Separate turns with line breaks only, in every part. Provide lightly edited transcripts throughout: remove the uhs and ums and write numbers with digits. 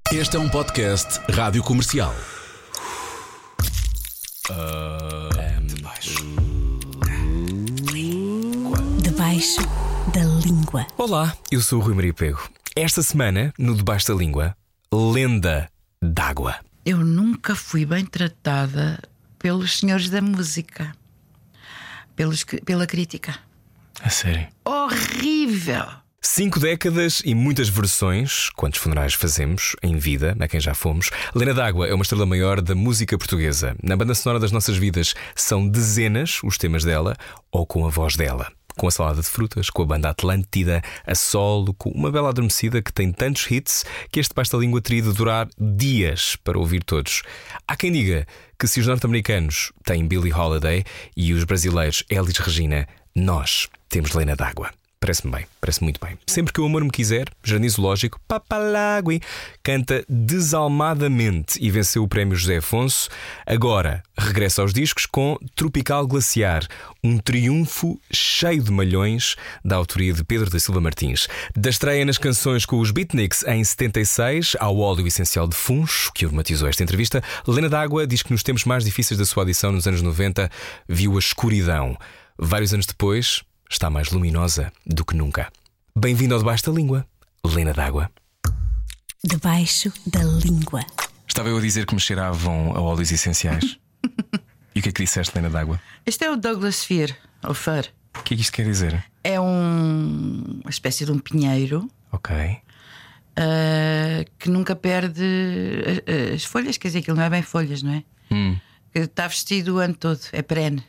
Este é um podcast Rádio Comercial.
Debaixo da língua.
Olá, eu sou o Rui Maria Pego. Esta semana, no Debaixo da Língua, lenda d'água.
Eu nunca fui bem tratada pelos senhores da música, pela crítica.
A sério?
Horrível!
5 décadas e muitas versões. Quantos funerais fazemos em vida, a quem já fomos? Lena d'Água é uma estrela maior da música portuguesa. Na banda sonora das nossas vidas são dezenas os temas dela, ou com a voz dela. Com a Salada de Frutas, com a banda Atlântida, a solo, com uma bela adormecida que tem tantos hits que este Debaixo da Língua teria de durar dias para ouvir todos. Há quem diga que se os norte-americanos têm Billie Holiday e os brasileiros Elis Regina, nós temos Lena d'Água. Parece-me bem, parece muito bem. Sempre que o amor me quiser, Jardim Zoológico, Papalagui, canta desalmadamente e venceu o prémio José Afonso. Agora regressa aos discos com Tropical Glaciar, um triunfo cheio de malhões da autoria de Pedro da Silva Martins. Da estreia nas canções com os Beatniks em 76 ao óleo essencial de funcho, que automatizou esta entrevista, Lena d'Água diz que nos tempos mais difíceis da sua audição nos anos 90 viu a escuridão. Vários anos depois, está mais luminosa do que nunca. Bem-vindo ao Debaixo da Língua, Lena d'Água.
Debaixo da língua.
Estava eu a dizer que me cheiravam a óleos essenciais. E o que é que disseste, Lena d'Água?
Este é o Douglas Fir, ou Fir.
O que é que isto quer dizer?
É uma espécie de um pinheiro
Ok.
que nunca perde as folhas. Quer dizer, aquilo não é bem folhas, não é? Que está vestido o ano todo, é perene.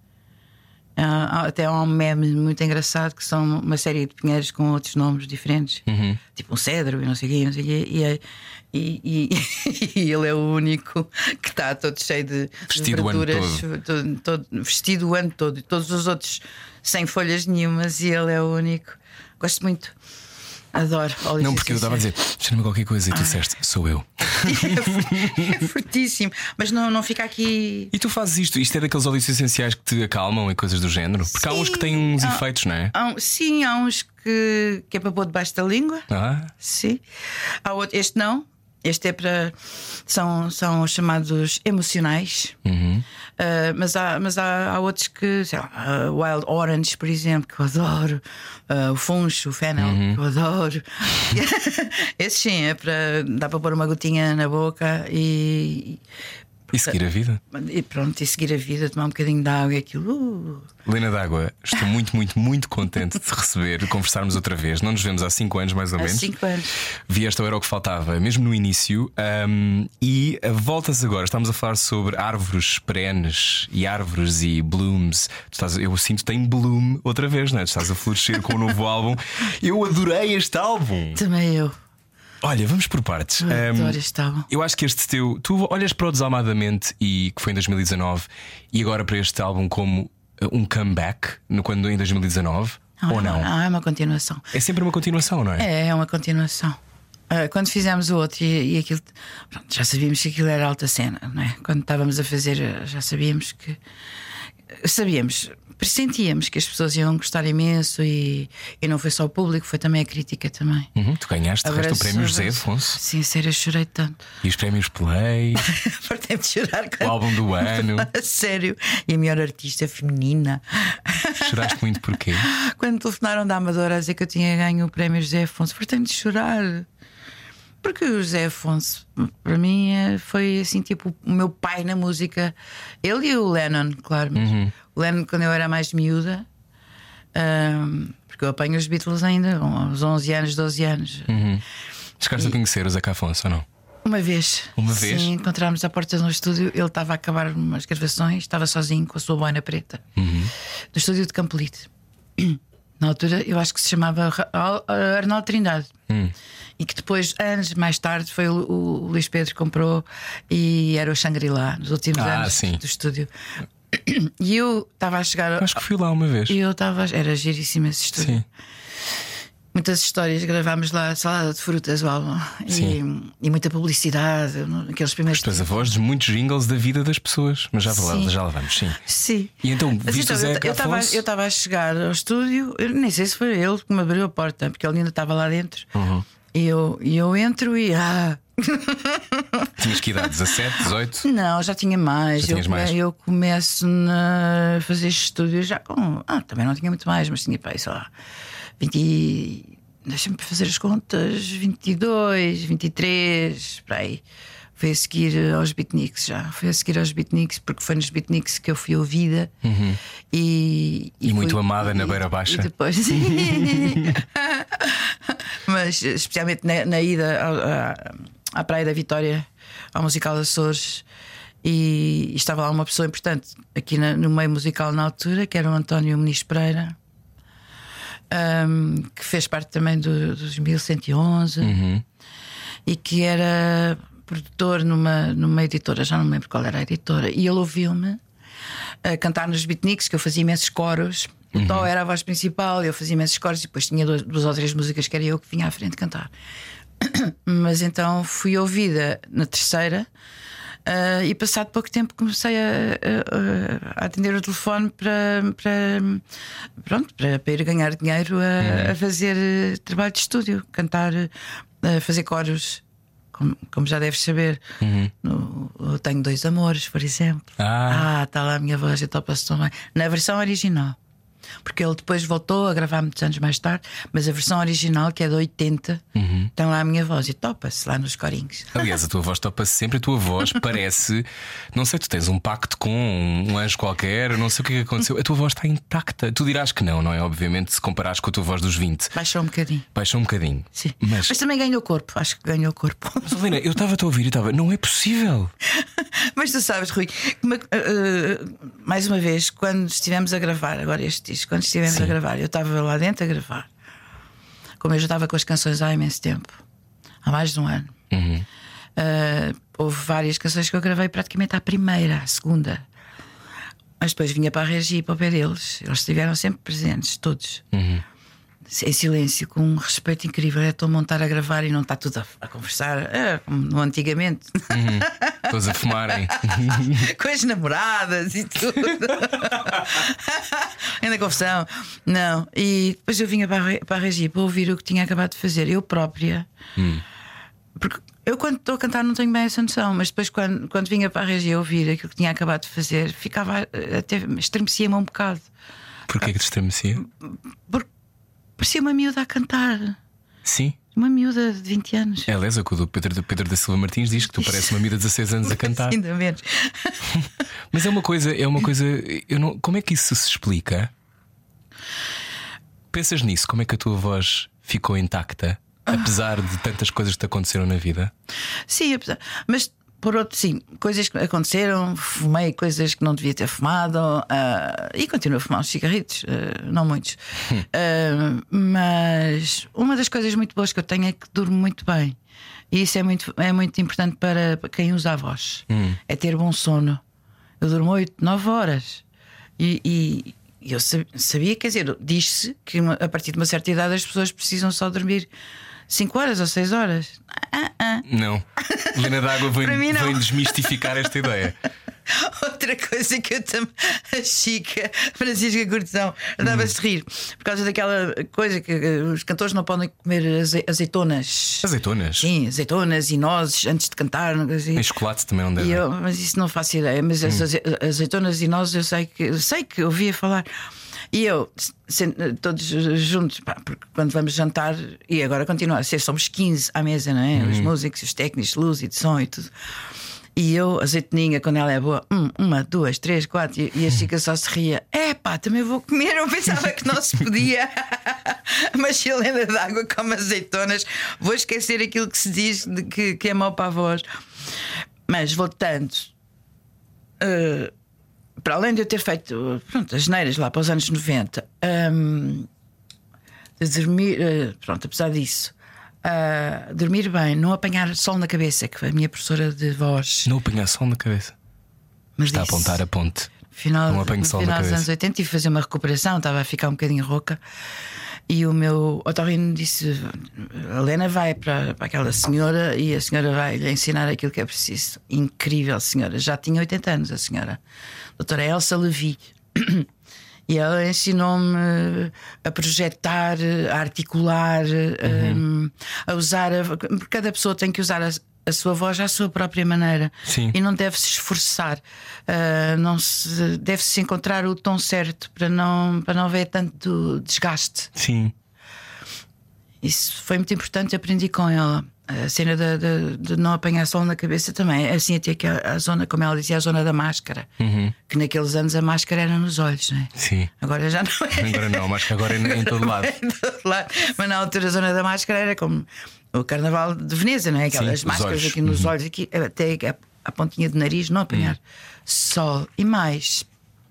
Até há um meme muito engraçado que são uma série de pinheiros com outros nomes diferentes, tipo um cedro e não sei o quê, e ele é o único que está todo cheio de verduras, todo vestido o ano todo, e todos os outros sem folhas nenhumas, e ele é o único. Gosto muito. Adoro.
Não, porque eu estava a dizer, cheira-me qualquer coisa e tu disseste, sou eu.
É fortíssimo, mas não fica aqui.
E tu fazes isto? Isto é daqueles óleos essenciais que te acalmam e coisas do género? Porque há uns que têm uns efeitos, não é?
Sim, há uns que é para pôr debaixo da língua. Sim. Há outro, este não. Este é para. São os chamados emocionais. Mas há outros que, sei lá, Wild Orange, por exemplo, que eu adoro. O funcho, o fennel, que eu adoro. Esse sim, é para. Dá para pôr uma gotinha na boca e
seguir a vida.
E pronto, e seguir a vida, tomar um bocadinho de água e aquilo.
Lena d'Água, estou muito, muito, muito contente de te receber, de conversarmos outra vez. Não nos vemos há 5 anos, mais ou menos.
Há 5 anos.
Vieste ao Era o que Faltava, mesmo no início. E voltas agora. Estamos a falar sobre árvores perenes e árvores e blooms. Eu sinto que tem bloom outra vez, não é? Tu estás a florescer com o novo álbum. Eu adorei este álbum.
Também eu.
Olha, vamos por partes. Eu acho que este teu. Tu olhas para o Desalmadamente, e que foi em 2019, e agora para este álbum como um comeback quando em 2019, ou não?
Não, é uma continuação.
É sempre uma continuação, não é?
É uma continuação. Quando fizemos o outro e aquilo, pronto, já sabíamos que aquilo era alta cena, não é? Quando estávamos a fazer, já sabíamos que. Pressentíamos que as pessoas iam gostar imenso, e não foi só o público, foi também a crítica também.
Tu ganhaste o resto do prémio José Afonso.
Sim, sério, eu chorei tanto.
E os prémios Play.
Fartei de chorar.
O álbum do ano.
Sério. E a melhor artista feminina.
Choraste muito porquê?
Quando telefonaram da Amadora a dizer que eu tinha ganho o prémio José Afonso, fartei-me de chorar. Porque o José Afonso, para mim, foi assim, tipo, o meu pai na música. Ele e o Lennon, claro. Mas o Lennon, quando eu era mais miúda, porque eu apanho os Beatles ainda aos 11 anos, 12 anos.
Chegaste a conhecer o Zeca Afonso ou não?
Uma vez.
Sim,
encontramos à porta de um estúdio. Ele estava a acabar umas gravações, estava sozinho com a sua boina preta, no estúdio de Campolite. Na altura, eu acho que se chamava Arnaldo Trindade. E que depois, anos mais tarde, foi o Luís Pedro que comprou, e era o Shangri-La nos últimos anos do estúdio. E eu estava a chegar.
Acho que fui lá uma vez.
E eu estava. Era giríssimo esse estúdio.
Sim.
Muitas histórias, gravámos lá Salada de Frutas, o álbum. E muita publicidade, aqueles primeiros.
Depois a voz de muitos jingles da vida das pessoas. Mas já lá vamos, sim. E então, viste o Zeca Afonso?
Eu estava a chegar ao estúdio, eu nem sei se foi ele que me abriu a porta, porque ele ainda estava lá dentro. E eu entro e.
Tinhas que idade? 17, 18?
Não, já tinha mais. Eu começo a fazer estúdios já com. Também não tinha muito mais, mas tinha sei lá 20. Deixa-me fazer as contas. 22, 23, para aí. Foi a seguir aos Beatniks já. Foi a seguir aos Beatniks, porque foi nos Beatniks que eu fui ouvida. E
muito amada na Beira Baixa.
E depois, mas especialmente na ida à Praia da Vitória, ao Musical Açores. E estava lá uma pessoa importante aqui no meio musical na altura, que era o António Muniz Pereira, que fez parte também dos 1111 e que era produtor numa editora, já não me lembro qual era a editora, e ele ouviu-me a cantar nos Beatniks, que eu fazia imensos coros. O Tó era a voz principal, eu fazia imensos coros, e depois tinha duas ou três músicas que era eu que vinha à frente cantar. Mas então fui ouvida na terceira, e passado pouco tempo comecei a atender o telefone para ir ganhar dinheiro a fazer trabalho de estúdio, cantar, fazer coros. Como já deves saber, eu tenho 2 amores, por exemplo. Está lá a minha voz e topa-se também. Na versão original. Porque ele depois voltou a gravar muitos anos mais tarde, mas a versão original, que é de 80, tem lá a minha voz e topa-se lá nos corinhos.
Aliás, a tua voz topa-se sempre. A tua voz parece, não sei, tu tens um pacto com um anjo qualquer, não sei o que aconteceu. A tua voz está intacta. Tu dirás que não é? Obviamente, se comparares com a tua voz dos 20.
Baixou um bocadinho.
Baixou um bocadinho.
Sim. Mas também ganhou corpo. Acho que ganhou corpo.
Mas, Helena, eu estava a ouvir e estava, não é possível.
Mas tu sabes, Rui, mais uma vez, quando estivemos a gravar agora este disco, quando estivemos a gravar, eu estava lá dentro a gravar. Como eu já estava com as canções há imenso tempo, há mais de um ano. Houve várias canções que eu gravei praticamente à primeira, à segunda. Mas depois vinha para a Regi, para o pé deles. Eles estiveram sempre presentes, todos. Em silêncio, com um respeito incrível. Estou a montar a gravar e não está tudo a conversar como no antigamente.
Todos a fumarem
com as namoradas e tudo. Ainda confusão. Não. E depois eu vinha para a Regi para ouvir o que tinha acabado de fazer, eu própria. Porque eu, quando estou a cantar, não tenho bem essa noção. Mas depois, quando vinha para a Regi a ouvir aquilo que tinha acabado de fazer, ficava, até estremecia-me um bocado.
Porquê que te estremecia?
Porque parecia uma miúda a cantar.
Sim.
Uma miúda de 20 anos.
Aliás, o Pedro da Silva Martins diz que tu pareces uma miúda de 16 anos a cantar.
Ainda menos.
Mas é uma coisa, como é que isso se explica? Pensas nisso? Como é que a tua voz ficou intacta, apesar de tantas coisas que te aconteceram na vida? Sim,
apesar. Mas por outro, sim, coisas que aconteceram, fumei coisas que não devia ter fumado, e continuo a fumar uns cigarritos, não muitos. Mas uma das coisas muito boas que eu tenho é que durmo muito bem. E isso é muito importante para quem usa a voz. É ter bom sono. Eu durmo 8, 9 horas. E eu sabia, quer dizer, diz-se que a partir de uma certa idade as pessoas precisam só dormir 5 horas ou 6 horas.
Não. Helena D'Água vem desmistificar esta ideia.
Outra coisa que eu também. A Chica Francisca Cortesão andava-se de rir por causa daquela coisa que os cantores não podem comer azeitonas.
Azeitonas?
Sim, azeitonas e nozes antes de cantar.
Em chocolate também não deve.
Mas isso não faço ideia. Mas as azeitonas e nozes eu sei que ouvia falar. E eu, todos juntos, porque quando vamos jantar, e agora continua a ser, somos 15 à mesa, não é? Os músicos, os técnicos, luz e de som e tudo. E eu, azeitoninha, quando ela é boa, 1, 2, 3, 4. E a Chica só se ria: também vou comer. Eu pensava que não se podia. Mas se Helena D'Água come azeitonas, vou esquecer aquilo que se diz de que é mau para a voz. Mas voltando, para além de eu ter feito as geneiras lá para os anos 90, de dormir, apesar disso, dormir bem, não apanhar sol na cabeça, que foi a minha professora de voz.
Não apanhar sol na cabeça. Mas está a apontar a ponte.
Não apanho sol na cabeça. No final dos anos 80 tive que fazer uma recuperação, estava a ficar um bocadinho rouca. E o meu otorrino disse: a Helena vai para aquela senhora e a senhora vai lhe ensinar aquilo que é preciso. Incrível senhora, já tinha 80 anos a senhora, doutora Elsa Levi. E ela ensinou-me a projetar, a articular, a usar. Cada pessoa tem que usar a sua voz à sua própria maneira.
Sim.
E não deve se esforçar. Deve-se encontrar o tom certo para não haver tanto desgaste.
Sim.
Isso foi muito importante, aprendi com ela. A cena de não apanhar sol na cabeça também. Assim, até que a zona, como ela dizia, a zona da máscara. Que naqueles anos a máscara era nos olhos, não é?
Sim.
Agora já não é.
Agora não, a máscara agora é em todo lado.
Em todo lado. Mas na altura a zona da máscara era como o Carnaval de Veneza, não é? Aquelas máscaras aqui nos olhos, aqui, até a pontinha de nariz, não apanhar sol. E mais,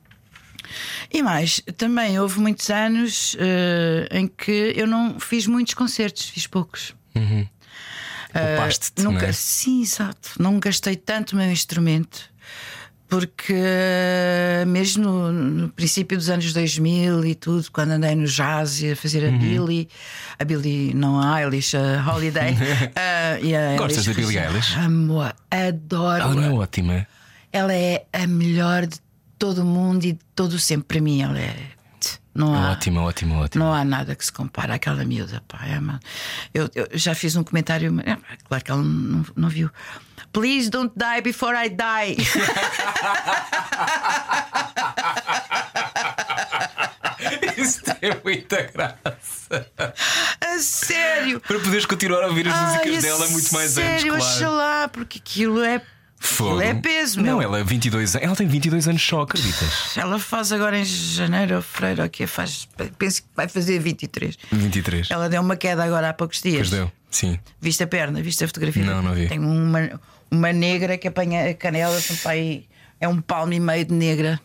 também houve muitos anos em que eu não fiz muitos concertos, fiz poucos.
Poupaste-te,
Nunca,
não é?
sim, exato. Não gastei tanto o meu instrumento, porque mesmo no princípio dos anos 2000 e tudo, quando andei no jazz e a fazer a Billie, não a Eilish, a Holiday.
Gostas da Billie Eilish?
Amo-a, adoro.
Ela não é ótima.
Ela é a melhor de todo o mundo e de todo o sempre. Para mim, ela é.
Ótima.
Não há nada que se compare àquela miúda, pá. Eu já fiz um comentário, claro que ela não viu. Please don't die before I die.
Isso tem muita graça.
A sério.
Para poderes continuar a ouvir as músicas dela muito mais anos,
sério,
claro.
oxalá, porque aquilo é.
Fogo.
Aquilo é peso,
não,
meu.
ela tem 22 anos só, acreditas?
Ela faz agora em janeiro ou fevereiro, o que faz? Penso que vai fazer 23.
23.
Ela deu uma queda agora há poucos dias.
Pois deu, sim.
Viste a perna, viste a fotografia?
Não vi.
Tem uma negra que apanha a canela, é um palmo e meio de negra.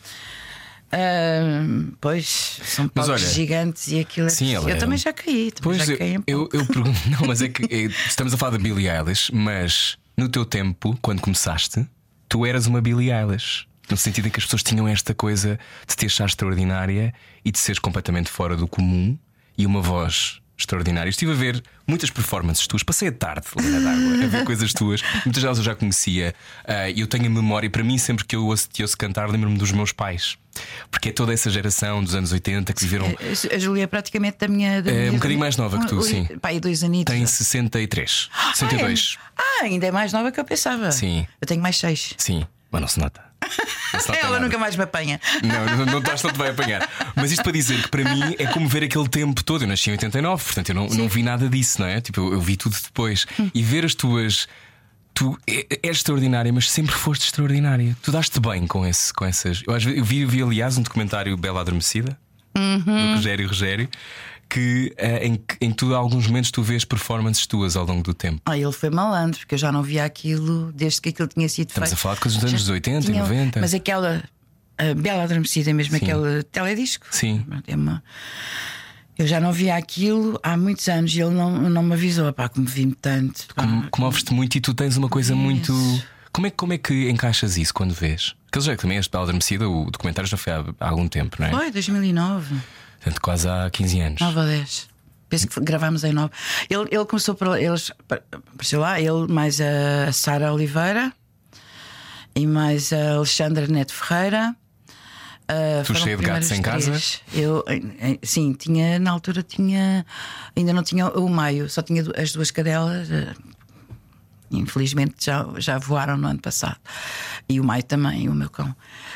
Pois, são palmos gigantes e aquilo.
Sim,
eu também já caí.
Eu pergunto, não, mas é que estamos a falar da Billie Eilish, mas no teu tempo, quando começaste, tu eras uma Billie Eilish. No sentido em que as pessoas tinham esta coisa de te achar extraordinária e de seres completamente fora do comum e uma voz extraordinária. Estive a ver muitas performances tuas. Passei a tarde, Helena d'Água, a ver coisas tuas. Muitas delas eu já conhecia. E eu tenho a memória, para mim, sempre que eu te ouço cantar, lembro-me dos meus pais. Porque é toda essa geração dos anos 80 que viveram.
A Júlia é praticamente da minha.
Um bocadinho mais nova que tu, sim.
Pai, 2 anitos.
Tem 63, 62.
Ainda é mais nova que eu pensava.
Sim.
Eu tenho mais 6.
Sim, mas não se nota.
Ela nunca mais me apanha.
Não te vai apanhar. Mas isto para dizer que para mim é como ver aquele tempo todo. Eu nasci em 89, portanto eu não vi nada disso, não é? Tipo, eu vi tudo depois. E ver as tuas. Tu és extraordinária, mas sempre foste extraordinária. Tu daste bem com essas. Eu vi aliás um documentário Bela Adormecida do Rogério, que em tu, alguns momentos tu vês performances tuas ao longo do tempo.
Ele foi malandro, porque eu já não via aquilo desde que aquilo tinha sido feito.
Estamos a falar de coisas dos anos 80 e 90.
Mas aquela Bela Adormecida, mesmo aquele teledisco.
Sim.
Eu já não via aquilo há muitos anos e ele não me avisou, comovi-me tanto.
Comoves-te muito e tu tens uma coisa muito. Como é que encaixas isso quando vês? Porque já também este Bela Adormecida, o documentário já foi há algum tempo, não é?
Foi, 2009.
Portanto, quase há 15 anos.
9 ou 10. Penso que gravámos em 9. Ele começou por. Apareceu lá, ele mais a Sara Oliveira e mais a Alexandra Neto Ferreira.
Tu cheia de gatos em casa?
Eu, sim, tinha. Na altura ainda não tinha o meio, só tinha as 2 cadelas. Infelizmente já voaram no ano passado. E o Maio também, o meu cão.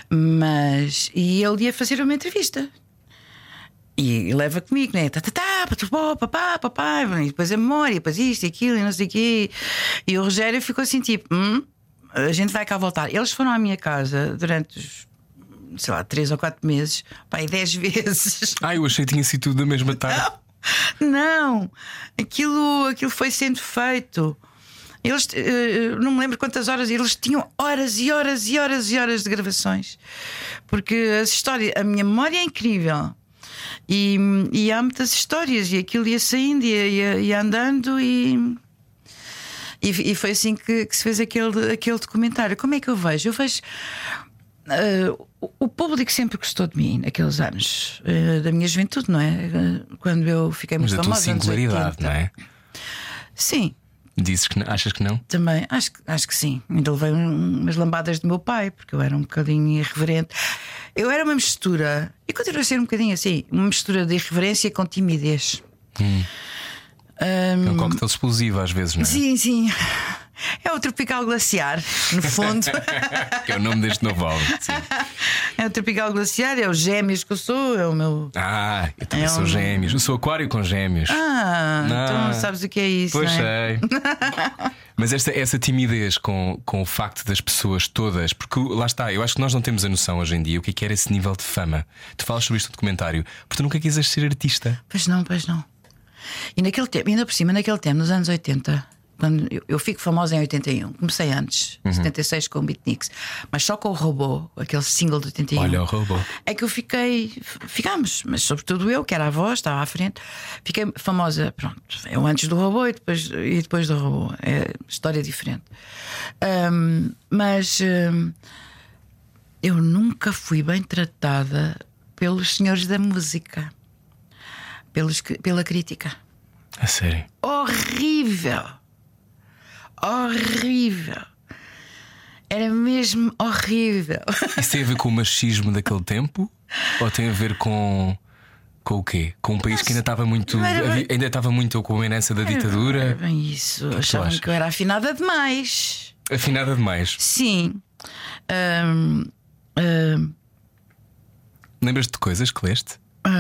E ele ia fazer uma entrevista. E leva comigo, né? Papá, e depois a memória, depois isto e aquilo e não sei o quê. E o Rogério ficou assim, tipo, a gente vai cá voltar. Eles foram à minha casa durante os, sei lá, 3 ou 4 meses, 10 vezes.
Eu achei que tinha sido tudo da mesma tarde.
Não, aquilo foi sendo feito. Eles, não me lembro quantas horas, eles tinham horas e horas e horas e horas de gravações. Porque a minha memória é incrível. E há muitas histórias, e aquilo ia saindo, ia andando, e foi assim que se fez aquele documentário. Como é que eu vejo? Eu vejo. O público sempre gostou de mim naqueles anos da minha juventude, não é? Quando eu fiquei muito famosa.
Mas da tua singularidade, não é?
Sim.
Dizes que não, achas que não?
Também, acho que sim. Ainda levei umas lambadas do meu pai, porque eu era um bocadinho irreverente. Eu era uma mistura, e continuo a ser um bocadinho assim, uma mistura de irreverência com timidez.
É um coquetel explosivo às vezes, não é?
Sim. É o Tropical Glaciar, no fundo.
Que é o nome deste novo álbum. Sim.
É o Tropical Glaciar, é os Gêmeos que eu sou, é o meu.
Eu também sou Gêmeos. Eu sou Aquário com Gêmeos.
Então sabes o que é isso?
Pois
não é?
sei. Mas essa timidez com o facto das pessoas todas, porque lá está, eu acho que nós não temos a noção hoje em dia o que era esse nível de fama. Tu falas sobre isto no documentário, porque tu nunca quiseste ser artista.
Pois não. E naquele tempo, ainda por cima, naquele tempo, nos anos 80, quando eu fico famosa em 81, comecei antes, 76 com o Beatniks, mas só com o Robô, aquele single de 81.
Olha o Robô.
É que eu ficámos, mas sobretudo eu, que era a voz, estava à frente, fiquei famosa, pronto, eu antes do Robô e depois do Robô. É história diferente. Mas eu nunca fui bem tratada pelos senhores da música, pela crítica.
A sério?
Horrível. Era mesmo horrível.
Isso tem a ver com o machismo daquele tempo? Ou tem a ver com o quê? Com um país que ainda estava muito. Ainda estava muito com a herança da ditadura?
Era bem isso. Achavam que eu era afinada demais.
Afinada demais?
Sim.
Lembras-te de coisas que leste?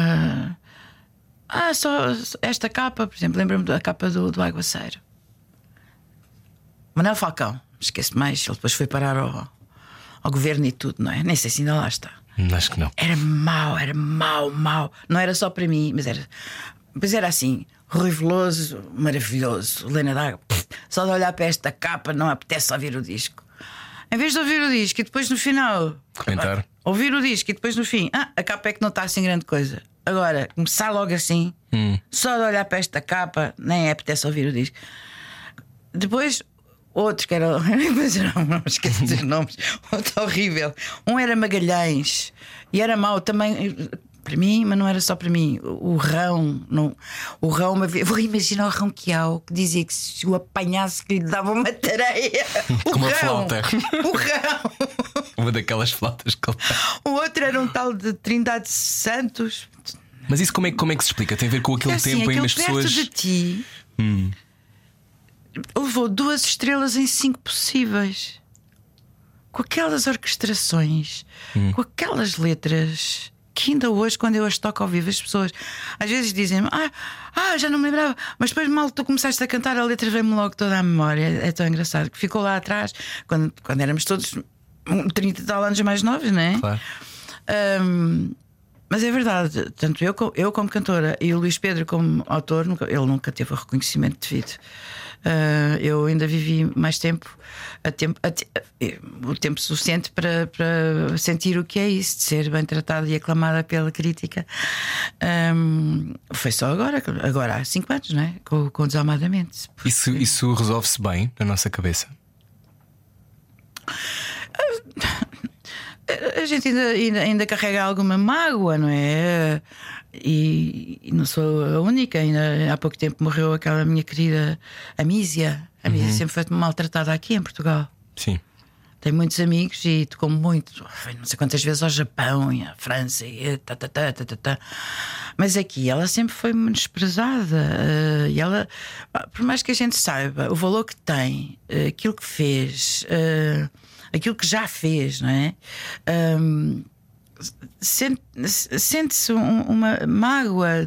Só esta capa, por exemplo, lembro-me da capa do Aguaceiro. Manuel Falcão, esquece mais, ele depois foi parar ao governo e tudo, não é? Nem sei se ainda lá está.
Acho que não.
Era mau. Não era só para mim, mas era assim, Rui Veloso, maravilhoso. Helena D'Água, só de olhar para esta capa não apetece ouvir o disco. Em vez de ouvir o disco e depois no final
comentar,
ouvir o disco e depois no fim, a capa é que não está assim grande coisa. Agora, começar logo assim, só de olhar para esta capa, nem apetece ouvir o disco. Depois, outro que era. Não esqueço dos nomes. Outro horrível. Um era Magalhães e era mau também para mim, mas não era só para mim. O Rão, não, o Rão, vou imaginar o Rão Quiau que dizia que se o apanhasse que lhe dava uma tareia.
Com uma flauta.
O Rão.
Uma daquelas flautas que ele...
O outro era um tal de Trindade Santos.
Mas isso como é que se explica? Tem a ver com aquele tempo em que as pessoas.
Perto de ti levou 2 estrelas em 5 possíveis. Com aquelas orquestrações, com aquelas letras que ainda hoje, quando eu as toco ao vivo, as pessoas às vezes dizem-me: já não me lembrava, mas depois mal tu começaste a cantar, a letra veio-me logo toda à memória. É tão engraçado que ficou lá atrás, quando éramos todos 30 e tal anos mais novos, não é?
Claro.
Mas é verdade, tanto eu como cantora e o Luís Pedro como autor, ele nunca teve o reconhecimento devido. Eu ainda vivi mais tempo, o tempo suficiente para sentir o que é isso, de ser bem tratada e aclamada pela crítica. Foi só agora há 5 anos, não é? Com Desalmadamente.
Isso resolve-se bem na nossa cabeça?
A gente ainda carrega alguma mágoa, não é? E não sou a única. Ainda há pouco tempo morreu aquela minha querida Amísia. A Amísia sempre foi maltratada aqui em Portugal.
Sim.
Tem muitos amigos e tocou muito, não sei quantas vezes ao Japão e à França e Mas aqui ela sempre foi menosprezada. E ela, por mais que a gente saiba o valor que tem, aquilo que fez, aquilo que já fez, não é? Sente-se uma mágoa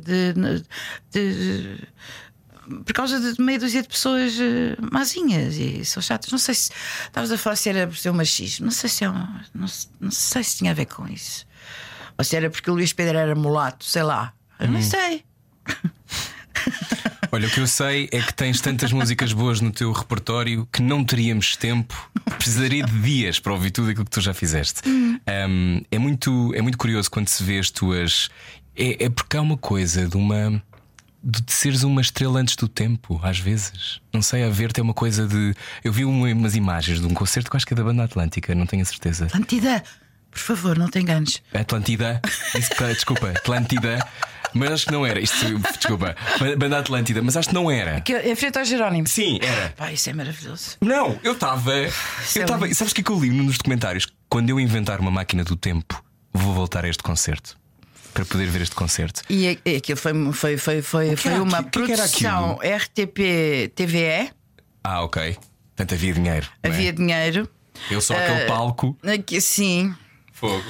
por causa de meia dúzia de pessoas mazinhas e são chatas. Não sei se estavas a falar se era por ser um machismo. Não sei se não sei se tinha a ver com isso, ou se era porque o Luís Pedro era mulato, sei lá. Eu não sei.
Olha, o que eu sei é que tens tantas músicas boas no teu repertório que não teríamos tempo. Precisaria de dias para ouvir tudo aquilo que tu já fizeste. É muito curioso quando se vê as tuas. É porque há uma coisa de seres uma estrela antes do tempo, às vezes. Não sei, a ver-te é uma coisa de. Eu vi umas imagens de um concerto que acho que é da Banda Atlântica, não tenho a certeza.
Atlântida, por favor, não te enganes.
Atlântida, desculpa, Atlântida. Mas acho que não era. Isto, desculpa, Banda Atlântida, mas acho que não era.
Em frente ao Jerónimo.
Sim, era.
Pá, isso é maravilhoso.
Não, eu estava. Sabes o que é que eu li num dos documentários? Quando eu inventar uma máquina do tempo, vou voltar a este concerto para poder ver este concerto.
E aquilo foi uma produção RTP TVE.
Ah, ok. Portanto, havia dinheiro.
Havia dinheiro.
Eu só aquele palco.
Aqui, sim.
Fogo.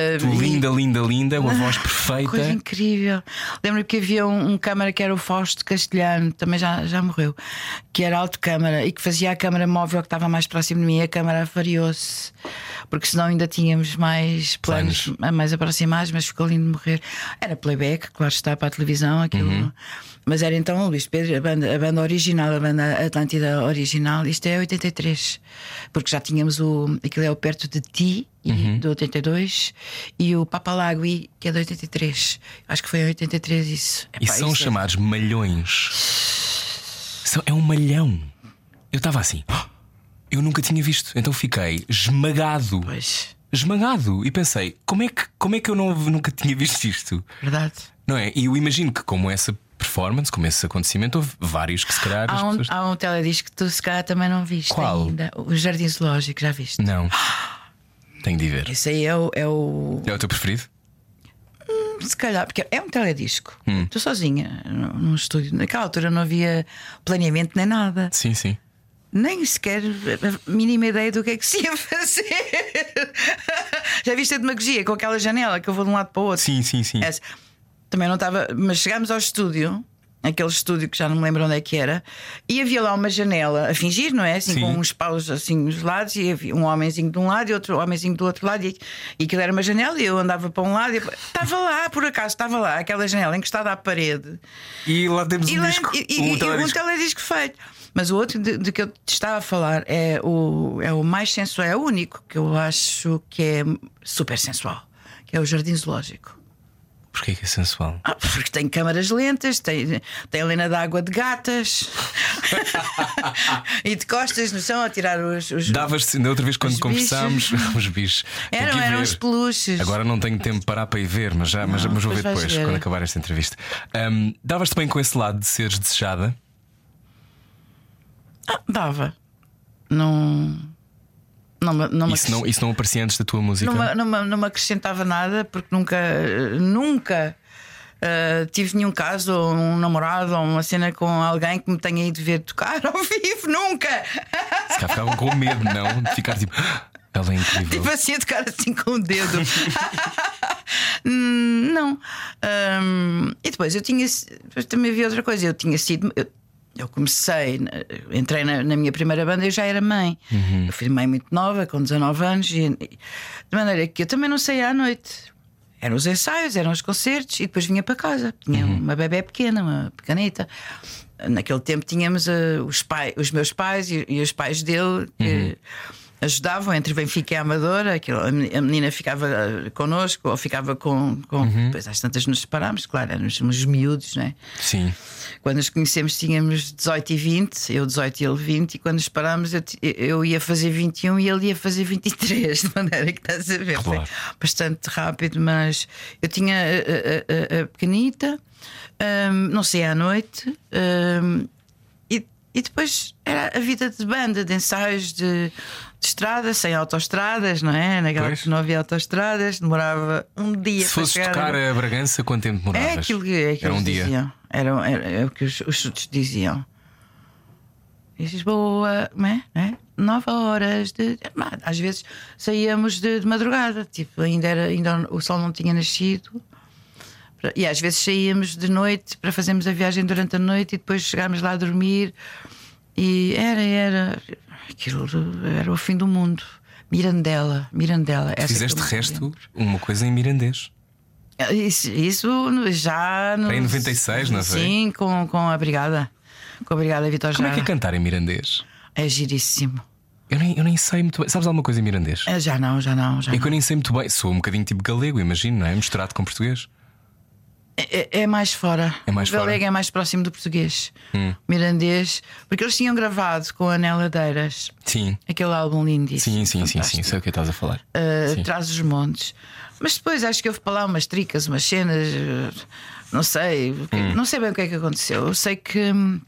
Linda, uma voz perfeita.
Coisa incrível. Lembro-me que havia um câmara que era o Fausto Castelhano, também já morreu, que era autocâmara e que fazia a câmara móvel que estava mais próximo de mim. E a câmara variou-se, porque senão ainda tínhamos mais planos mais aproximados, mas ficou lindo de morrer. Era playback, claro está, para a televisão, aquilo. Mas era então o Luís Pedro, a banda original, a banda Atlântida original. Isto é 83, porque já tínhamos aquilo é o Perto de Ti, do 82, e o Papalagui, que é de 83. Acho que foi em 83 isso.
E são chamados malhões. É um malhão. Eu estava assim, eu nunca tinha visto, então fiquei esmagado.
Pois.
Esmagado. E pensei, como é que eu nunca tinha visto isto?
Verdade.
Não é? E eu imagino que, como essa performance, como esse acontecimento, houve vários que se calhar.
Há um teledisco que tu se calhar também não viste.
Qual?
Ainda. O Jardim Zoológico, já viste?
Não. Tenho de ir ver.
Esse aí é o.
É o teu preferido?
Se calhar, porque é um teledisco. Estou sozinha num estúdio. Naquela altura não havia planeamento nem nada.
Sim, sim.
Nem sequer a mínima ideia do que é que se ia fazer. Já viste a demagogia com aquela janela que eu vou de um lado para o outro?
Sim.
Essa. Também não estava. Mas chegámos ao estúdio, aquele estúdio que já não me lembro onde é que era, e havia lá uma janela a fingir, não é? Assim, com uns paus assim nos lados, e havia um homenzinho de um lado e outro homenzinho do outro lado, e aquilo era uma janela, e eu andava para um lado e estava lá, por acaso, estava lá, aquela janela encostada à parede.
E lá temos um disco.
Um teledisco feito. Mas o outro de que eu te estava a falar é o mais sensual, é o único que eu acho que é super sensual, que é o Jardim Zoológico.
Porquê que é sensual?
Porque tem câmaras lentas, tem lena d'água de gatas e de costas no chão a tirar os
Davas-te, da outra vez quando conversámos, os bichos.
Eram os peluches.
Agora não tenho tempo para parar para ir ver, mas vou ver depois, quando acabar esta entrevista. Davas-te bem com esse lado de seres desejada?
Dava. Não
isso não aparecia antes da tua música?
Não me acrescentava nada, porque nunca tive nenhum caso, ou um namorado, ou uma cena com alguém que me tenha ido ver tocar ao vivo. Nunca!
Se cá ficavam com medo, não? De ficar tipo, ela é incrível.
Tipo assim, a tocar assim com o dedo. Não. E depois também havia outra coisa. Eu tinha sido. Eu entrei na minha primeira banda, eu já era mãe. Eu fui mãe muito nova, com 19 anos, de maneira que eu também não saía à noite. Eram os ensaios, eram os concertos, e depois vinha para casa. Tinha uma bebé pequena, uma pequenita. Naquele tempo tínhamos os meus pais e os pais dele que ajudavam entre Benfica e Amadora. A menina ficava connosco, ou ficava com depois às tantas nos separámos, claro, éramos uns miúdos, não é?
Sim.
Quando nos conhecemos tínhamos 18 e 20, eu 18 e ele 20, e quando nos separámos eu ia fazer 21 e ele ia fazer 23, de maneira que estás a ver.
Claro.
Foi bastante rápido, mas eu tinha a pequenita, não sei, à noite. E depois era a vida de banda, de ensaios de estrada, sem autoestradas, não é? Naquela que não havia autoestradas, demorava um dia.
Se fosse tocar a Bragança, quanto tempo demoravas?
É aquilo que
era um dia.
Diziam. Era o que os chutes diziam. E Lisboa, não é? 9 horas de. Às vezes saíamos de madrugada, tipo, ainda o sol não tinha nascido. E às vezes saíamos de noite para fazermos a viagem durante a noite e depois chegámos lá a dormir. E aquilo era o fim do mundo. Mirandela.
Fizeste de resto uma coisa em mirandês.
Isso já
em 96, não sei.
Sim, com a Brigada. Com a Brigada Vitor
Como
Jara.
é que é cantar em mirandês?
É giríssimo.
Eu nem sei muito bem. Sabes alguma coisa em mirandês?
Já não.
É que eu nem sei muito bem. Sou um bocadinho tipo galego, imagino, não é? Misturado com português.
É mais fora.
O
galega é mais próximo do português. Mirandês, porque eles tinham gravado com a Nela Deiras.
Sim.
Aquele álbum lindíssimo.
Sim, sei o que estás a falar.
Traz os montes. Mas depois acho que houve para lá umas tricas, umas cenas. Não sei. Não sei bem o que é que aconteceu. Eu sei que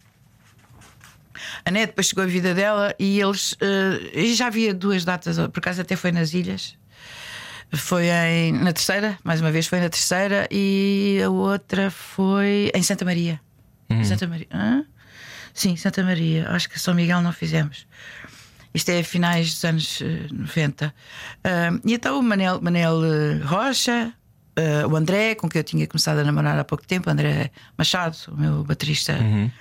a Net depois chegou a vida dela e eles. E já havia 2 datas, por acaso até foi nas Ilhas. Foi na Terceira, mais uma vez foi na Terceira, e a outra foi em Santa Maria. Santa Maria. Sim, Santa Maria. Acho que São Miguel não fizemos. Isto é a finais dos anos 90. E então o Manel Rocha, o André, com quem eu tinha começado a namorar há pouco tempo, o André Machado, o meu baterista.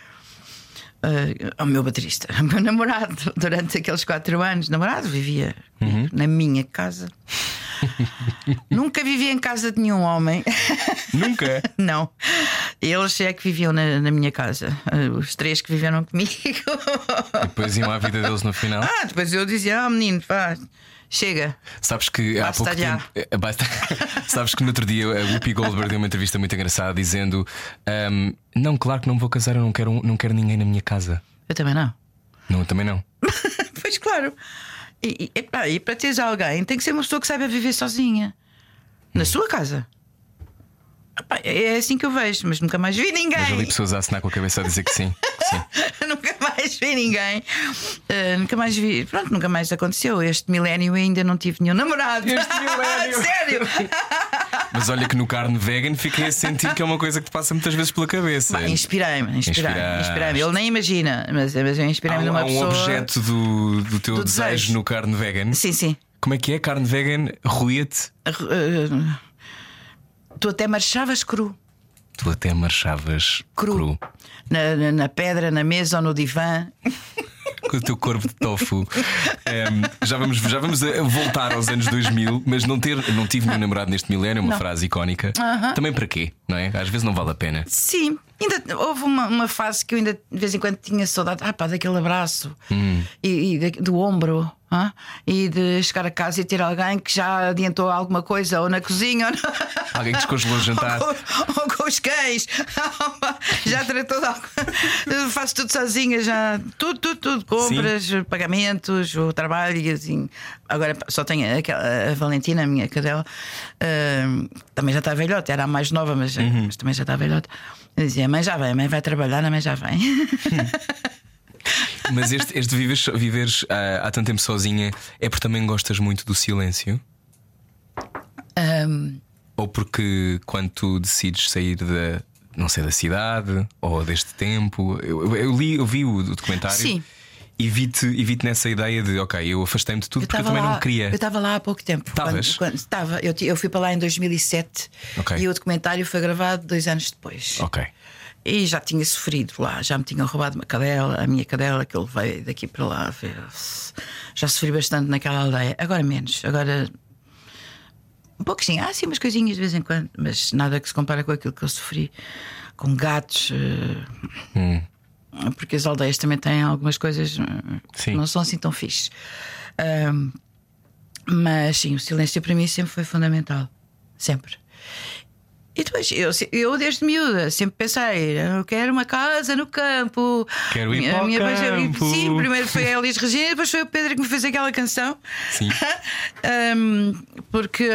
O meu namorado durante aqueles 4 anos. Namorado vivia na minha casa. Nunca vivia em casa de nenhum homem.
Nunca?
Não. Eles é que viviam na minha casa. Os 3 que viveram comigo.
E depois iam à vida deles no final.
Depois eu dizia: menino, pá, chega.
Sabes que há pouco tempo. Sabes que no outro dia a Whoopi Goldberg deu uma entrevista muito engraçada dizendo: não, claro que não me vou casar, eu não quero ninguém na minha casa.
Eu também não.
Não, também não.
Pois claro. E para teres alguém tem que ser uma pessoa que saiba viver sozinha na sua casa. É assim que eu vejo, mas nunca mais vi ninguém.
Mas ali pessoas a assinar com a cabeça a dizer que sim.
Nunca mais vi ninguém. Nunca mais vi. Pronto, nunca mais aconteceu. Este milénio ainda não tive nenhum namorado.
Este milénio.
Sério.
Mas olha que no carne vegan fiquei a sentir que é uma coisa que te passa muitas vezes pela cabeça.
Inspirei-me. Ele nem imagina, mas eu inspirei-me numa pessoa.
Há um objeto do teu desejo no carne vegan.
Sim.
Como é que é? Carne vegan ruía-te?
Tu até marchavas cru. Cru. Na pedra, na mesa ou no divã.
Com o teu corpo de tofu. Já vamos voltar aos anos 2000. Mas não tive nenhum namorado neste milénio. Uma frase icónica. Também para quê? Não é? Às vezes não vale a pena.
Sim, ainda houve uma fase que eu ainda de vez em quando tinha saudade daquele abraço e do ombro. E de chegar a casa e ter alguém que já adiantou alguma coisa, ou na cozinha, ou
alguém que descongelou o jantar,
ou com os cães. Já tratou de algo. Faço tudo sozinha, já tudo. Compras, pagamentos, o trabalho e assim. Agora só tenho a Valentina, a minha cadela, também já está velhota, era a mais nova, mas também já está velhota. Eu dizia: mãe já vem, a mãe vai trabalhar, a mãe já vem.
Mas este viveres há tanto tempo sozinha é porque também gostas muito do silêncio? Ou porque quando tu decides sair da cidade ou deste tempo? Eu vi o documentário.
Sim.
E vi-te nessa ideia de eu afastei-me de tudo porque eu também não queria. Eu
estava lá há pouco tempo.
Estavas?
Eu fui para lá em 2007 e o documentário foi gravado 2 anos depois. E já tinha sofrido lá, já me tinham roubado a minha cadela, que eu levei daqui para lá. Já sofri bastante naquela aldeia. Agora menos, agora um pouco sim. Sim, umas coisinhas de vez em quando, mas nada que se compara com aquilo que eu sofri com gatos. Porque as aldeias também têm algumas coisas que não são assim tão fixes. Mas sim, o silêncio para mim sempre foi fundamental. Sempre. E depois, eu desde miúda sempre pensei: eu quero uma casa no campo.
Quero ir para o campo.
Sim, primeiro foi a Elis Regina, depois foi o Pedro que me fez aquela canção.
Sim.
Porque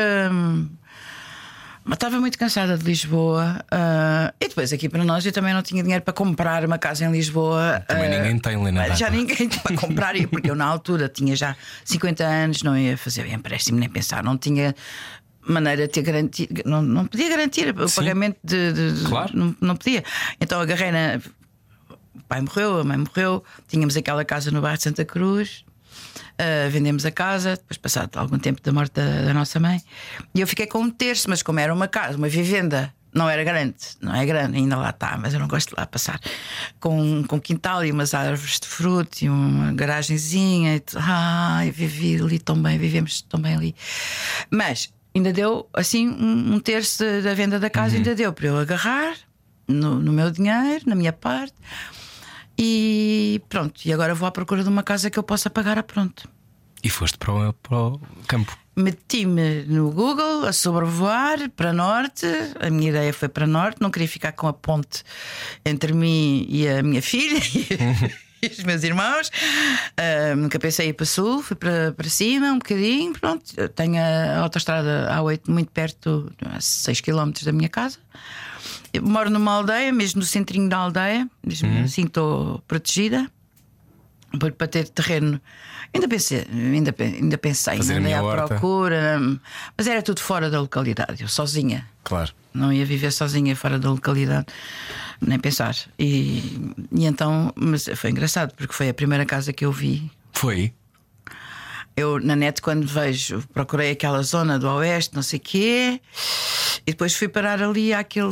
estava muito cansada de Lisboa. E depois aqui para nós eu também não tinha dinheiro para comprar uma casa em Lisboa.
Também ninguém tem, Helena.
Já ninguém para comprar, porque eu na altura tinha já 50 anos, não ia fazer empréstimo nem pensar, não tinha maneira de ter garantia, não podia garantir o pagamento
Claro.
Não podia. Então agarrei o pai morreu, a mãe morreu, tínhamos aquela casa no bairro de Santa Cruz, vendemos a casa, depois passado algum tempo da morte da nossa mãe, e eu fiquei com 1/3, mas como era uma casa, uma vivenda, não é grande, ainda lá está, mas eu não gosto de lá passar, com quintal e umas árvores de fruto e uma garagenzinha e vivi ali tão bem, vivemos tão bem ali. Mas ainda deu assim 1/3 da venda da casa, ainda deu para eu agarrar no meu dinheiro, na minha parte. E pronto, e agora vou à procura de uma casa que eu possa pagar a pronto.
E foste para o campo.
Meti-me no Google a sobrevoar para norte. A minha ideia foi para norte. Não queria ficar com a ponte entre mim e a minha filha e os meus irmãos. Nunca pensei em ir para sul. Fui para cima um bocadinho. Pronto. Tenho a autoestrada A8 muito perto, a 6 km da minha casa. Eu moro numa aldeia, mesmo no centrinho da aldeia. Mesmo assim estou protegida. Para ter terreno. Ainda pensei andei à procura, mas era tudo fora da localidade. Eu sozinha.
Claro.
Não ia viver sozinha fora da localidade, nem pensar. E então, mas foi engraçado, porque foi a primeira casa que eu vi. Foi? Eu na net, quando vejo, procurei aquela zona do oeste, não sei o quê, e depois fui parar ali àquele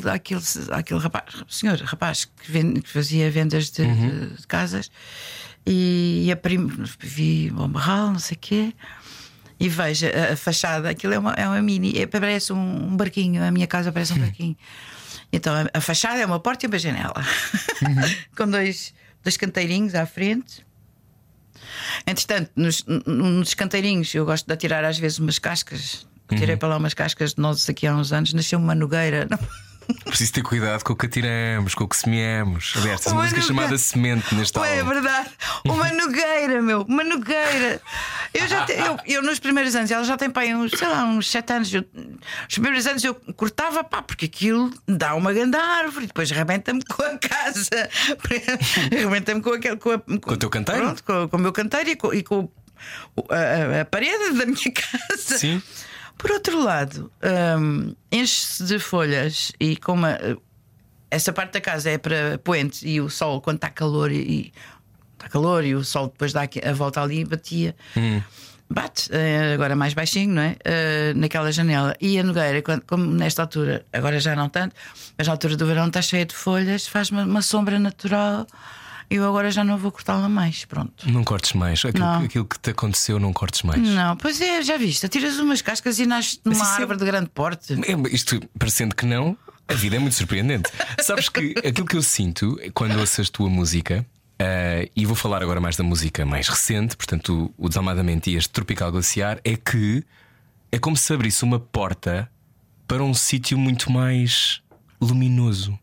rapaz que fazia vendas de casas. E vi o Barral, não sei o quê, e vejo a fachada. Aquilo é uma mini, parece um barquinho. A minha casa parece um barquinho. Então a fachada é uma porta e uma janela, com dois canteirinhos à frente. Entretanto, nos canteirinhos eu gosto de atirar às vezes umas cascas. Tirei para lá umas cascas de nozes aqui há uns anos. Nasceu uma nogueira.
Preciso ter cuidado com o que atiramos, com o que semeamos. Aliás, tem uma música chamada Semente neste álbum.
É verdade. Uma nogueira, meu. Uma nogueira. Eu nos primeiros anos, ela já tem pai uns 7 anos. Os primeiros anos eu cortava, porque aquilo dá uma grande árvore. E depois rebenta-me com a casa. Rebenta-me com o teu canteiro? Pronto, com o meu canteiro e com a parede da minha casa. Sim. Por outro lado, enche-se de folhas e essa parte da casa é para poente, e o sol, quando está calor e o sol depois dá a volta ali, batia. Bate, agora mais baixinho, não é? Naquela janela. E a nogueira, como nesta altura, agora já não tanto, mas na altura do verão está cheia de folhas, faz-me uma sombra natural. Eu agora já não vou cortá-la mais, pronto. Não cortes mais. Aquilo que te aconteceu, não cortes mais. Não, pois é, já viste. Tiras umas cascas e nasce numa árvore de grande porte. Isto, parecendo que não, a vida é muito surpreendente. Sabes que aquilo que eu sinto quando ouço a tua música, e vou falar agora mais da música mais recente, portanto o Desalmadamente e este Tropical Glaciar, é que é como se abrisse uma porta para um sítio muito mais luminoso.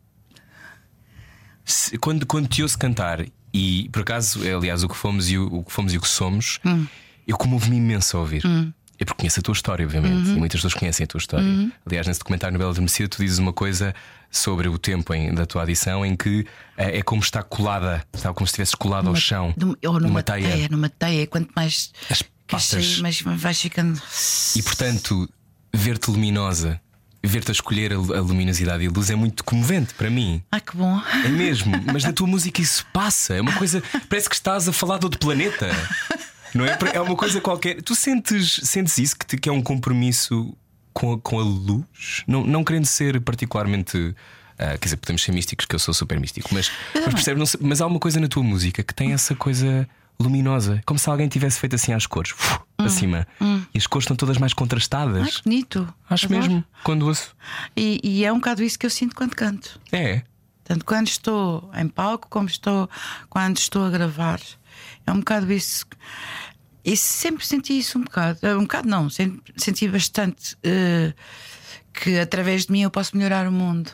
Quando te ouço cantar, e por acaso, aliás, o que fomos e o que somos, eu comovo-me imenso a ouvir. É porque conheço a tua história, obviamente, e muitas pessoas conhecem a tua história. Aliás, nesse documentário Novela Adormecida, tu dizes uma coisa sobre o tempo da tua adição, em que é como estar colada, está como se estivesse colada ao chão, numa teia. Numa teia, quanto mais as patas, mais vais ficando. E portanto, ver-te luminosa, ver-te a escolher a luminosidade e a luz é muito comovente para mim. Que bom. É mesmo, mas na tua música isso passa. É uma coisa, parece que estás a falar de outro planeta. Não é? É uma coisa qualquer. Tu sentes isso, que é um compromisso com a luz? Não querendo ser particularmente quer dizer, podemos ser místicos, que eu sou super místico, mas percebes, mas há uma coisa na tua música que tem essa coisa luminosa, como se alguém tivesse feito assim às cores, acima. E as cores estão todas mais contrastadas. Que bonito. Acho mesmo, quando ouço. E é um bocado isso que eu sinto quando canto. Tanto quando estou em palco como quando estou a gravar. É um bocado isso. E sempre senti isso um bocado. Um bocado não, senti bastante que através de mim eu posso melhorar o mundo.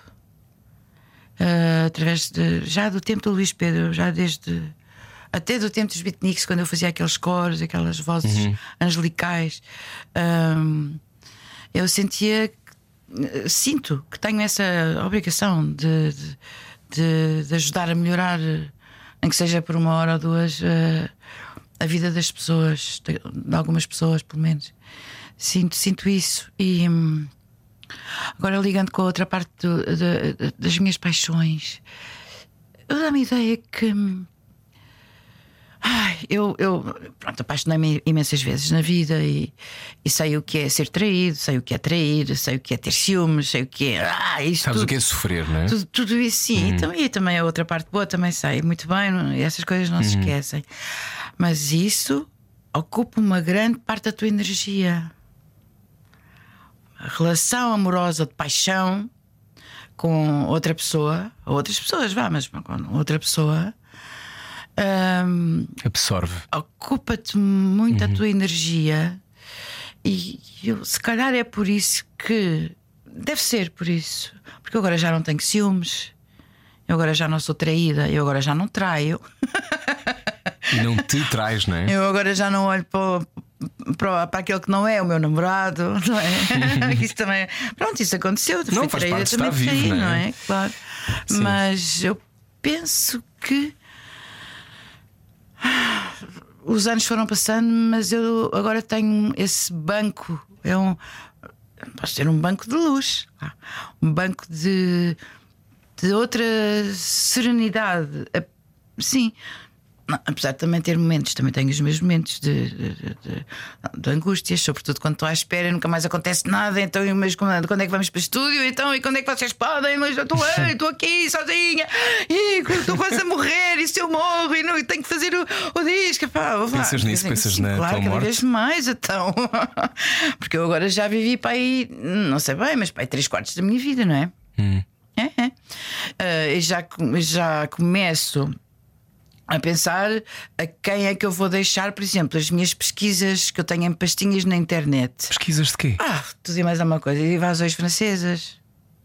Através já do tempo do Luís Pedro, já até do tempo dos beatniks, quando eu fazia aqueles coros, aquelas vozes angelicais, eu sinto que tenho essa obrigação de ajudar a melhorar, nem que seja por 1 hora ou 2, a vida das pessoas, de algumas pessoas pelo menos. Sinto isso. E agora, ligando com a outra parte das minhas paixões, eu dou-me a ideia que eu apaixonei-me imensas vezes na vida e sei o que é ser traído, sei o que é trair, sei o que é ter ciúmes, sei o que é. Isto sabes tudo, o que é sofrer, não é? Tudo isso, sim. E também a outra parte boa também sei muito bem, e essas coisas não se esquecem. Mas isso ocupa uma grande parte da tua energia. A relação amorosa de paixão com outra pessoa, ou outras pessoas, mas com outra pessoa,
Absorve.
Ocupa-te muito a tua energia. E se calhar é por isso que. Deve ser por isso. Porque eu agora já não tenho ciúmes. Eu agora já não sou traída. Eu agora já não traio.
E não te traz, não é?
Eu agora já não olho para aquele que não é o meu namorado, não é? Isso também. Pronto, isso aconteceu.
Não, faz parte, está vivo,
não é? Claro. Sim. Mas eu penso que os anos foram passando, mas eu agora tenho esse banco. Posso ter um banco de luz, um banco de outra serenidade. Sim. Apesar de também ter momentos, também tenho os meus momentos de angústias, sobretudo quando estou à espera e nunca mais acontece nada. Então, mas quando é que vamos para o estúdio? Então, e quando é que vocês podem? Mas eu estou aqui sozinha e estou quase a morrer. E se eu morro e tenho que fazer o disco?
Pensas nisso, pensas na tua morte?
Cada vez mais, então. Porque eu agora já vivi para aí, não sei bem, mas para aí 3/4 da minha vida, não é? E já começo a pensar a quem é que eu vou deixar, por exemplo, as minhas pesquisas que eu tenho em pastinhas na internet.
Pesquisas de quê?
Tudo e mais alguma coisa. Invasões francesas.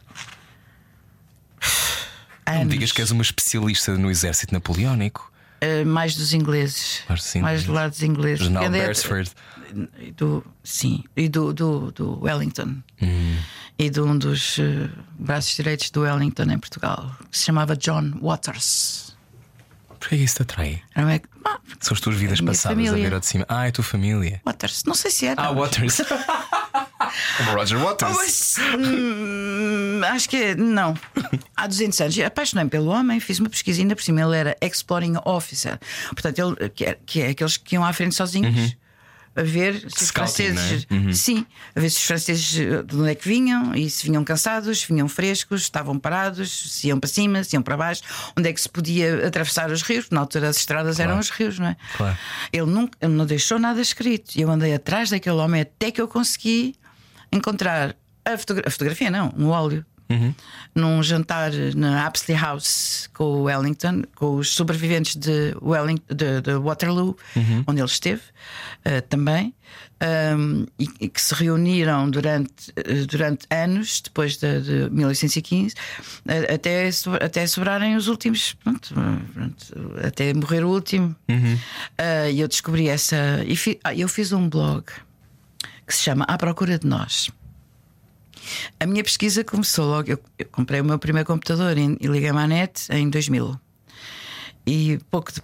Não me digas que és uma especialista no exército napoleónico.
Mais dos ingleses. Mais do lado dos ingleses.
General Beresford.
Sim, e do Wellington. E de um dos braços direitos do Wellington em Portugal, que se chamava John Waters.
Porquê isso te atrai? São as tuas vidas passadas família. A ver ao de cima. É a tua família.
Waters, não sei se era.
Waters. Como Roger Waters.
Acho que não. Há 200 anos apaixonei-me pelo homem, fiz uma pesquisa, ainda por cima ele era Exploring Officer. Portanto, ele que é aqueles que iam à frente sozinhos. A ver se os franceses, sim, a ver se os franceses de onde é que vinham e se vinham cansados, se vinham frescos, estavam parados, se iam para cima, se iam para baixo, onde é que se podia atravessar os rios. Na altura as estradas eram os rios, não é?
Claro.
Ele não deixou nada escrito. E eu andei atrás daquele homem até que eu consegui encontrar a fotografia, não, um óleo. Num jantar na Apsley House com o Wellington, com os sobreviventes de Waterloo, onde ele esteve também, e que se reuniram durante anos, depois de 1815, até sobrarem os últimos, pronto, até morrer o último. E eu descobri eu fiz um blog que se chama À Procura de Nós. A minha pesquisa começou logo. Eu comprei o meu primeiro computador e liguei-me à net em 2000. E poucos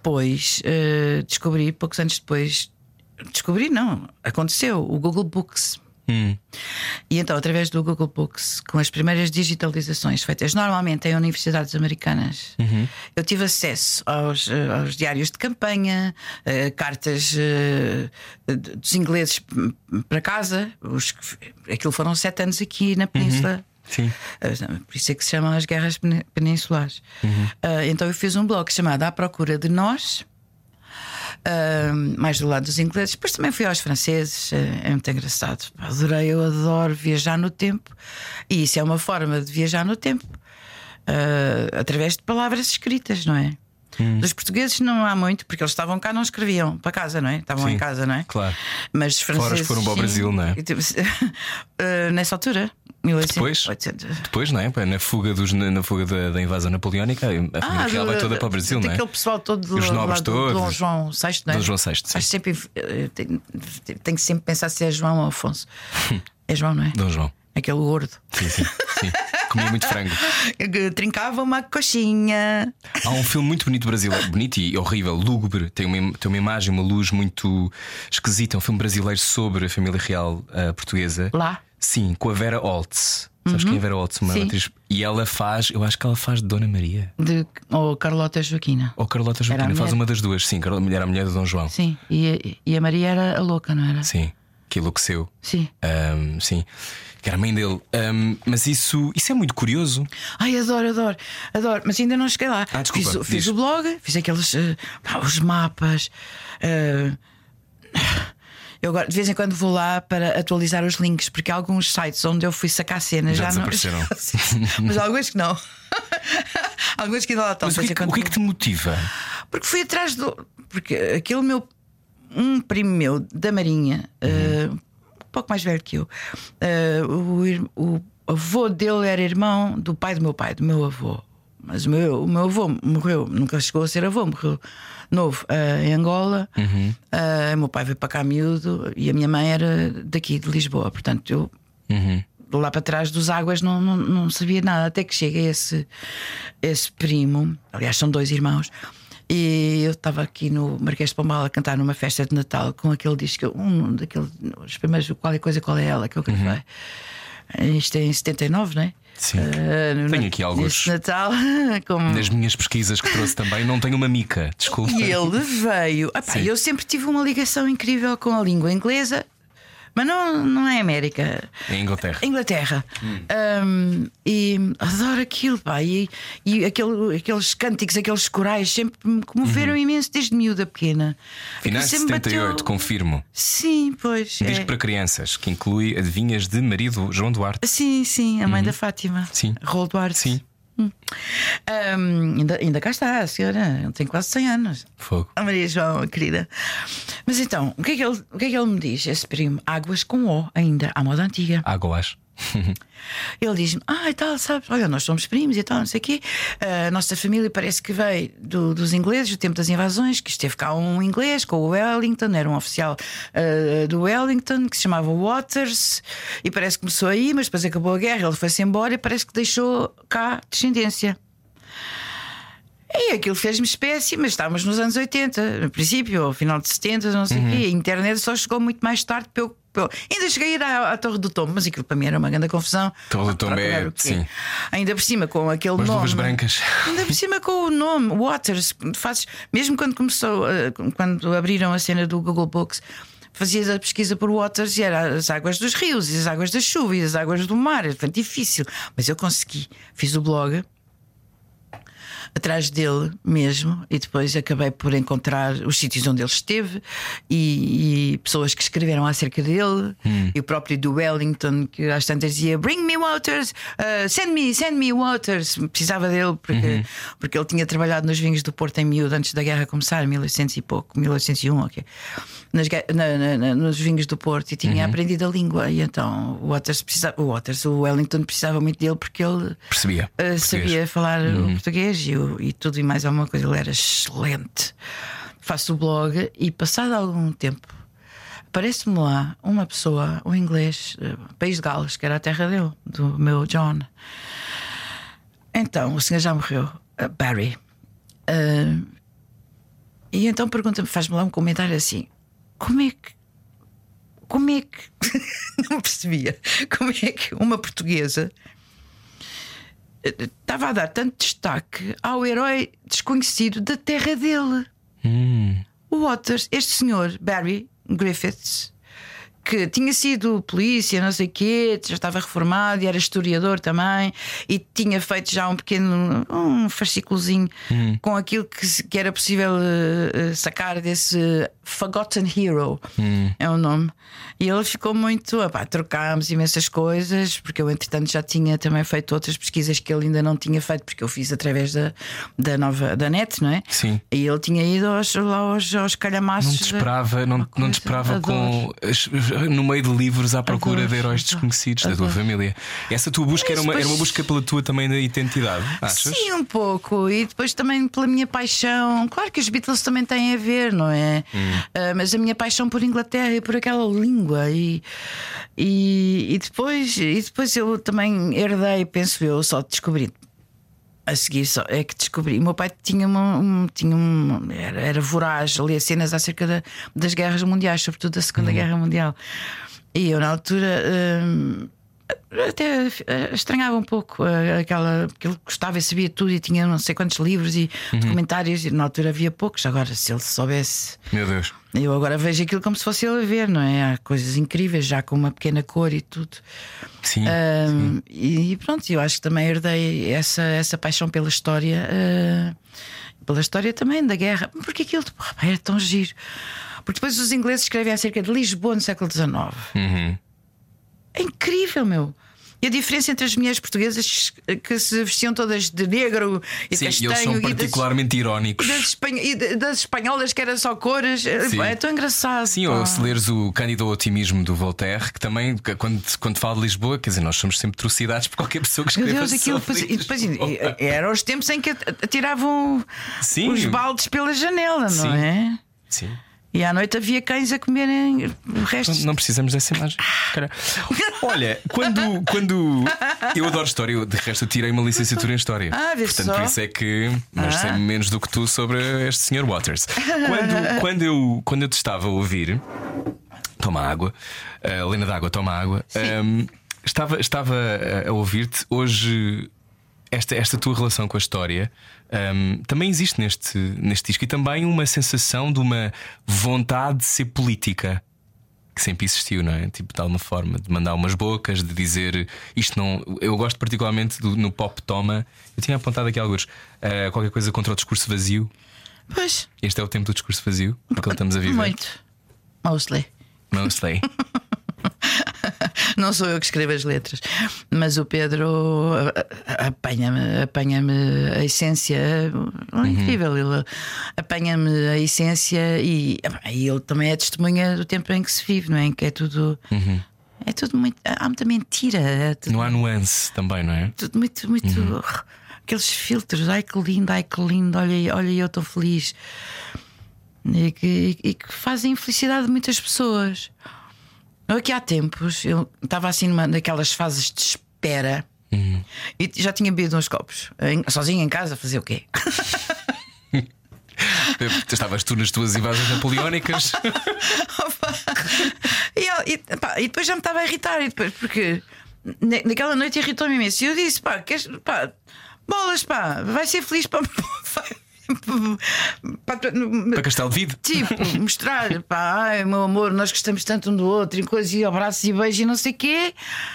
anos depois, aconteceu o Google Books. E então, através do Google Books, com as primeiras digitalizações feitas normalmente em universidades americanas, eu tive acesso aos diários de campanha, cartas dos ingleses para casa. Aquilo foram 7 anos aqui na Península.
Sim.
Por isso é que se chamam as guerras peninsulares. Então eu fiz um blog chamado À Procura de Nós. Mais do lado dos ingleses. Depois também fui aos franceses. É muito engraçado. Eu adoro viajar no tempo. E isso é uma forma de viajar no tempo, através de palavras escritas, não é? Dos portugueses não há muito, porque eles estavam cá, não escreviam para casa, não é? Estavam em casa, não é?
Claro.
Mas os franceses
foram para o Brasil, não é?
Nessa altura.
Depois, não é? Na fuga da invasão napoleónica, a família real vai toda para o Brasil, não é?
Aquele pessoal todo
os nobres todos.
Do Dom João VI, não é?
Dom João VI, sim.
Tenho que sempre pensar se é João ou Afonso. É João, não é?
Dom João.
Aquele gordo.
Sim. Comia muito frango.
Trincava uma coxinha.
Há um filme muito bonito brasileiro, bonito e horrível, lúgubre. Tem uma imagem, uma luz muito esquisita. É um filme brasileiro sobre a família real portuguesa.
Lá?
Sim, com a Vera Holtz. Sabes quem é a Vera Holtz? Uma atriz. E ela faz, eu acho que ela faz de Dona Maria.
Ou Carlota Joaquina.
Ou Carlota Joaquina, faz uma das duas. Sim, era a mulher de Dom João.
Sim, e a Maria era a louca, não era?
Sim, que enlouqueceu.
Sim.
Sim. Que era a mãe dele. Mas isso é muito curioso.
Ai, adoro. Mas ainda não cheguei lá.
Desculpa,
fiz o blog, fiz aqueles os mapas. Eu agora de vez em quando vou lá para atualizar os links, porque há alguns sites onde eu fui sacar cenas
já desapareceram.
Mas alguns que não. Alguns que ainda lá estão.
Mas o que é que te motiva?
Porque fui atrás do. Porque aquele um primo meu da Marinha, um pouco mais velho que eu, o avô dele era irmão do pai, do meu avô. Mas o meu avô morreu, nunca chegou a ser avô, morreu novo em Angola. O meu pai veio para cá miúdo e a minha mãe era daqui de Lisboa. Portanto, eu lá para trás dos Águas não sabia nada. Até que chega esse primo, aliás, são 2 irmãos. E eu estava aqui no Marquês de Pombal a cantar numa festa de Natal com aquele disco, os primeiros, qual é ela, que eu gravei. Isto é em 79, não é?
Sim. Tenho aqui alguns
Natal,
nas minhas pesquisas que trouxe também. Não tenho uma mica, desculpa.
E ele veio. Eu sempre tive uma ligação incrível com a língua inglesa. Mas não é América.
É Inglaterra.
E adoro aquilo, pá. E aqueles cânticos, aqueles corais sempre me comoveram imenso desde miúda pequena.
Finais de 78, confirmo.
Sim, pois.
Disco para crianças, que inclui Adivinhas de marido João Duarte.
Sim, a mãe da Fátima.
Sim.
Rol Duarte.
Sim.
Ainda cá está a senhora, tem quase 100 anos.
Fogo.
A Maria João, querida. Mas então, o que é que ele me diz, esse primo? Águas com O, ainda, à moda antiga.
Águas.
Ele diz-me, e tal, sabes, olha, nós somos primos e tal, não sei o quê. A nossa família parece que veio dos ingleses, do tempo das invasões, que esteve cá um inglês com o Wellington, era um oficial do Wellington, que se chamava Waters, e parece que começou aí, mas depois acabou a guerra, ele foi-se embora e parece que deixou cá descendência. E aquilo fez-me espécie, mas estávamos nos anos 80, no princípio, ao final de 70, não sei o quê. A internet só chegou muito mais tarde para eu. Ainda cheguei a ir à Torre do Tombo, mas aquilo para mim era uma grande confusão.
Torre do Tombo sim.
Ainda por cima com aquele nome.
Luvas brancas.
Ainda por cima com o nome Waters. Mesmo quando começou, quando abriram a cena do Google Books, fazias a pesquisa por Waters e era as águas dos rios, e as águas da chuva, e as águas do mar. Era difícil, mas eu consegui. Fiz o blog atrás dele mesmo, e depois acabei por encontrar os sítios onde ele esteve e pessoas que escreveram acerca dele, e o próprio do Wellington, que às tantas dizia Bring me Waters, send me Waters. Precisava dele porque ele tinha trabalhado nos vinhos do Porto em miúdo antes da guerra começar, 1800 e pouco, 1801, ok, nos vinhos do Porto, e tinha aprendido a língua. E então o Wellington precisava muito dele porque ele sabia falar o português e tudo e mais alguma coisa. Ele era excelente. Faço o blog e, passado algum tempo, aparece-me lá uma pessoa, um inglês, País de Gales, que era a terra dele, do meu John. Então, o senhor já morreu, Barry. E então pergunta-me, faz-me lá um comentário assim: como é que não percebia como é que uma portuguesa estava a dar tanto destaque ao herói desconhecido da terra dele. O Waters, este senhor Barry Griffiths, que tinha sido polícia, não sei o quê, já estava reformado e era historiador também, e tinha feito já um fascículozinho com aquilo que era possível sacar desse Forgotten Hero, é o nome. E ele ficou muito, trocámos imensas coisas, porque eu entretanto já tinha também feito outras pesquisas que ele ainda não tinha feito, porque eu fiz através da net, não é?
Sim.
E ele tinha ido aos calhamaços.
Não te esperava no meio de livros à procura de heróis desconhecidos da tua família. Essa tua busca era uma busca pela tua também da identidade, achas? Sim,
um pouco. E depois também pela minha paixão. Claro que os Beatles também têm a ver, não é? Mas a minha paixão por Inglaterra e por aquela língua. E depois eu também herdei, penso eu, só descobri a seguir, só é que descobri. O meu pai era voraz, lia cenas acerca das guerras mundiais, sobretudo da Segunda Guerra Mundial. E eu, na altura, até estranhava um pouco porque ele gostava e sabia tudo, e tinha não sei quantos livros e documentários, e na altura havia poucos. Agora, se ele soubesse.
Meu Deus.
Eu agora vejo aquilo como se fosse ele a ver, não é? Há coisas incríveis, já com uma pequena cor e tudo.
Sim, sim.
E pronto, eu acho que também herdei essa paixão pela história, também da guerra, porque aquilo era tão giro. Porque depois os ingleses escrevem acerca de Lisboa no século XIX. É incrível, meu. E a diferença entre as mulheres portuguesas que se vestiam todas de negro e
sim,
castanho,
eles são particularmente irónicos.
Das espanholas que era só cores. Sim. É tão engraçado.
Sim, ou se leres o Cândido Otimismo do Voltaire, que também, quando fala de Lisboa, quer dizer, nós somos sempre trucidados por qualquer pessoa que escreva sobre
e depois eram os tempos em que atiravam os baldes pela janela, não é?
Sim.
E à noite havia cães a comerem o resto.
Não precisamos dessa imagem. Olha, quando eu adoro história, eu, de resto eu tirei uma licenciatura em história. Portanto,
só.
por isso é que mas sei menos do que tu sobre este Sr. Waters. Quando eu te estava a ouvir, toma água, Lena D'Água, toma água. Estava a ouvir-te hoje. Esta tua relação com a história também existe neste disco. E também uma sensação de uma vontade de ser política, que sempre existiu, não é? Tipo, de alguma forma, de mandar umas bocas, de dizer isto não. Eu gosto particularmente no Pop Toma. Eu tinha apontado aqui alguns qualquer coisa contra o discurso vazio.
Pois.
Este é o tempo do discurso vazio, porque estamos a viver.
Muito. Mostly. Não sou eu que escrevo as letras, mas o Pedro apanha-me a essência. É incrível, ele apanha-me a essência e ele também é testemunha do tempo em que se vive, não é? Em que é tudo. É tudo muito. Há muita mentira.
Não há nuance também, não é?
Tudo muito. Aqueles filtros, ai que lindo, olha eu tão feliz. E que fazem infelicidade de muitas pessoas. Aqui há tempos eu estava assim numa daquelas fases de espera e já tinha bebido uns copos sozinho em casa, a fazer o quê?
Estavas tu nas tuas invasões napoleónicas.
E depois já me estava a irritar, porque naquela noite irritou-me imenso. E eu disse: bolas, vai ser feliz para
Castelo de Vide.
Tipo, mostrar, ai meu amor, nós gostamos tanto um do outro, e coisas, e abraços e beijos e não sei o quê.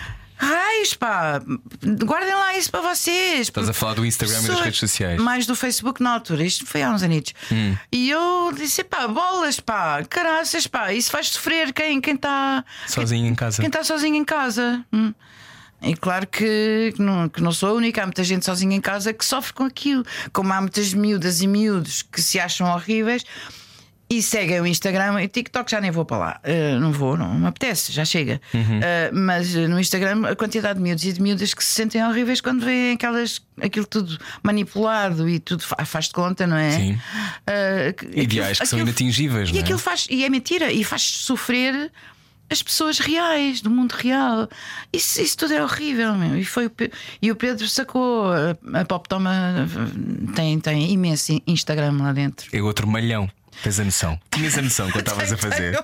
Guardem lá isso para vocês.
Estás a falar do Instagram e das redes sociais.
Mais do Facebook na altura, isto foi há uns anitos. E eu disse: bolas, caraças, isso faz sofrer quem está
sozinho em casa.
Quem está sozinho em casa. E claro que não sou a única. Há muita gente sozinha em casa que sofre com aquilo. Como há muitas miúdas e miúdos que se acham horríveis e seguem o Instagram e TikTok. Já nem vou para lá. Não me apetece, já chega. Mas no Instagram a quantidade de miúdos e de miúdas que se sentem horríveis quando veem aquilo tudo manipulado e tudo faz de conta, não é?
Sim. Ideais que são inatingíveis, não é?
E aquilo e é mentira e faz sofrer as pessoas reais, do mundo real. Isso tudo é horrível, meu. E o Pedro sacou. A Pop Toma tem imenso Instagram lá dentro.
É outro malhão. Tens a noção? Tinhas a noção quando estavas a fazer?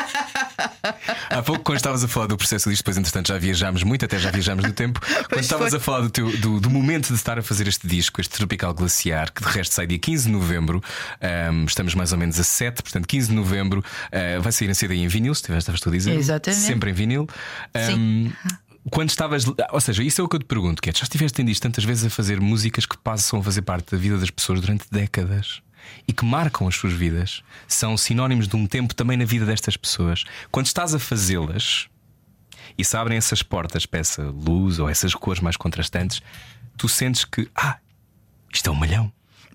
Há pouco, quando estavas a falar do processo disto, depois entretanto já viajámos muito, até já viajámos no tempo. Quando estavas a falar do momento de estar a fazer este disco, este Tropical Glaciar, que de resto sai dia 15 de novembro, estamos mais ou menos a 7, portanto 15 de novembro, vai sair em CD e em vinil, se estavas tu a dizer.
Exatamente.
Sempre em vinil.
Sim.
Quando estavas, ou seja, isso é o que eu te pergunto, que é, já estiveste isto tantas vezes a fazer músicas que passam a fazer parte da vida das pessoas durante décadas e que marcam as suas vidas, são sinónimos de um tempo também na vida destas pessoas. Quando estás a fazê-las e se abrem essas portas para essa luz ou essas cores mais contrastantes, tu sentes que isto é um malhão.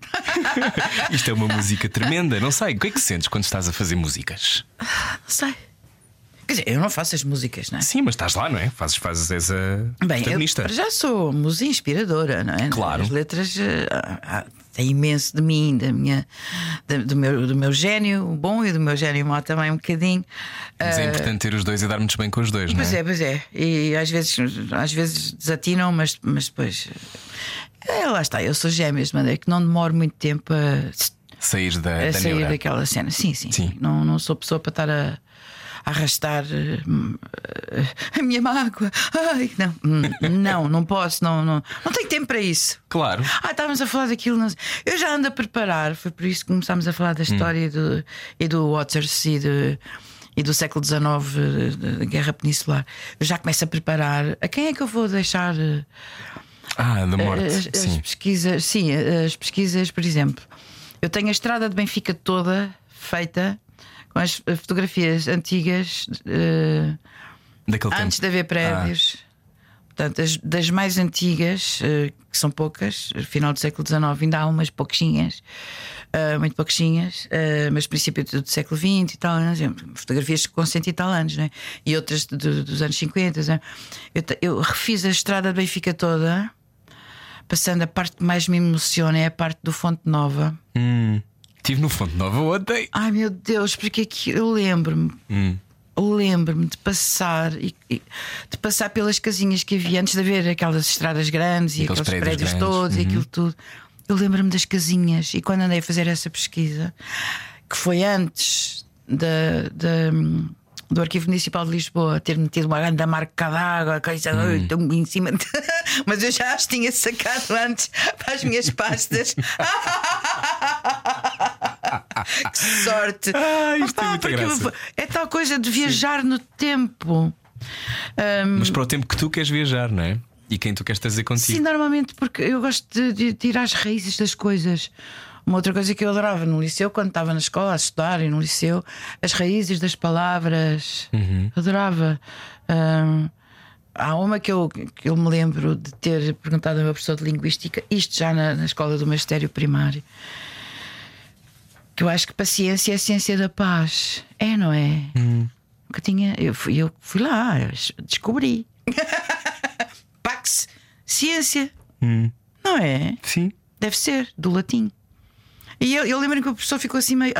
Isto é uma música tremenda. Não sei, o que é que sentes quando estás a fazer músicas?
Não sei. Quer dizer, eu não faço as músicas, não é?
Sim, mas estás lá, não é? Fazes essa protagonista.
Eu já sou música inspiradora, não é?
Claro.
As letras têm imenso de mim, do meu gênio bom e do meu gênio mau também um bocadinho.
Mas é importante ter os dois e dar-nos bem com os dois, não é?
Pois é. E às vezes desatinam, mas depois. Lá está, eu sou gêmeas, de maneira que não demoro muito tempo a
sair
sair daquela cena. Sim. Não sou pessoa para estar a arrastar a minha mágoa. Ai, não posso, não tenho tempo para isso.
Claro.
Estávamos a falar daquilo. Eu já ando a preparar, foi por isso que começámos a falar da história e do Waters e do século XIX, da Guerra Peninsular. Eu já começo a preparar. A quem é que eu vou deixar
da morte?
as pesquisas? Sim, as pesquisas, por exemplo. Eu tenho a estrada de Benfica toda feita com as fotografias antigas
daquele
antes
tempo.
de haver prédios. Portanto, das mais antigas, que são poucas, final do século XIX, ainda há umas pouquinhas, muito pouquinhas, mas princípio do século XX e tal, fotografias com 100 e tal anos, né? E outras dos anos 50. Né? Eu refiz a estrada de Benfica toda, passando a parte que mais me emociona é a parte do Fonte Nova.
Estive no Fonte Nova ontem.
Ai meu Deus, porque aqui eu lembro-me. Lembro-me de passar de passar pelas casinhas que havia antes de haver aquelas estradas grandes e aqueles prédios grandes, todos e aquilo tudo. Eu lembro-me das casinhas. E quando andei a fazer essa pesquisa, que foi antes do Arquivo Municipal de Lisboa ter metido uma grande marca d'água, estou em cima de... Mas eu já as tinha sacado antes para as minhas pastas. Que sorte!
Isto é muita graça.
É tal coisa de viajar no tempo.
Mas para o tempo que tu queres viajar, não é? E quem tu queres trazer contigo.
Sim, normalmente porque eu gosto de tirar as raízes das coisas. Uma outra coisa que eu adorava no liceu, quando estava na escola a estudar e no liceu, as raízes das palavras. Adorava. Há uma que eu me lembro de ter perguntado ao meu professor de linguística, isto já na escola do magistério primário, que eu acho que paciência é a ciência da paz. É, não é? Que tinha, eu fui lá, descobri. Pax, ciência. Não é?
Sim.
Deve ser, do latim. E eu lembro que o professor ficou assim meio.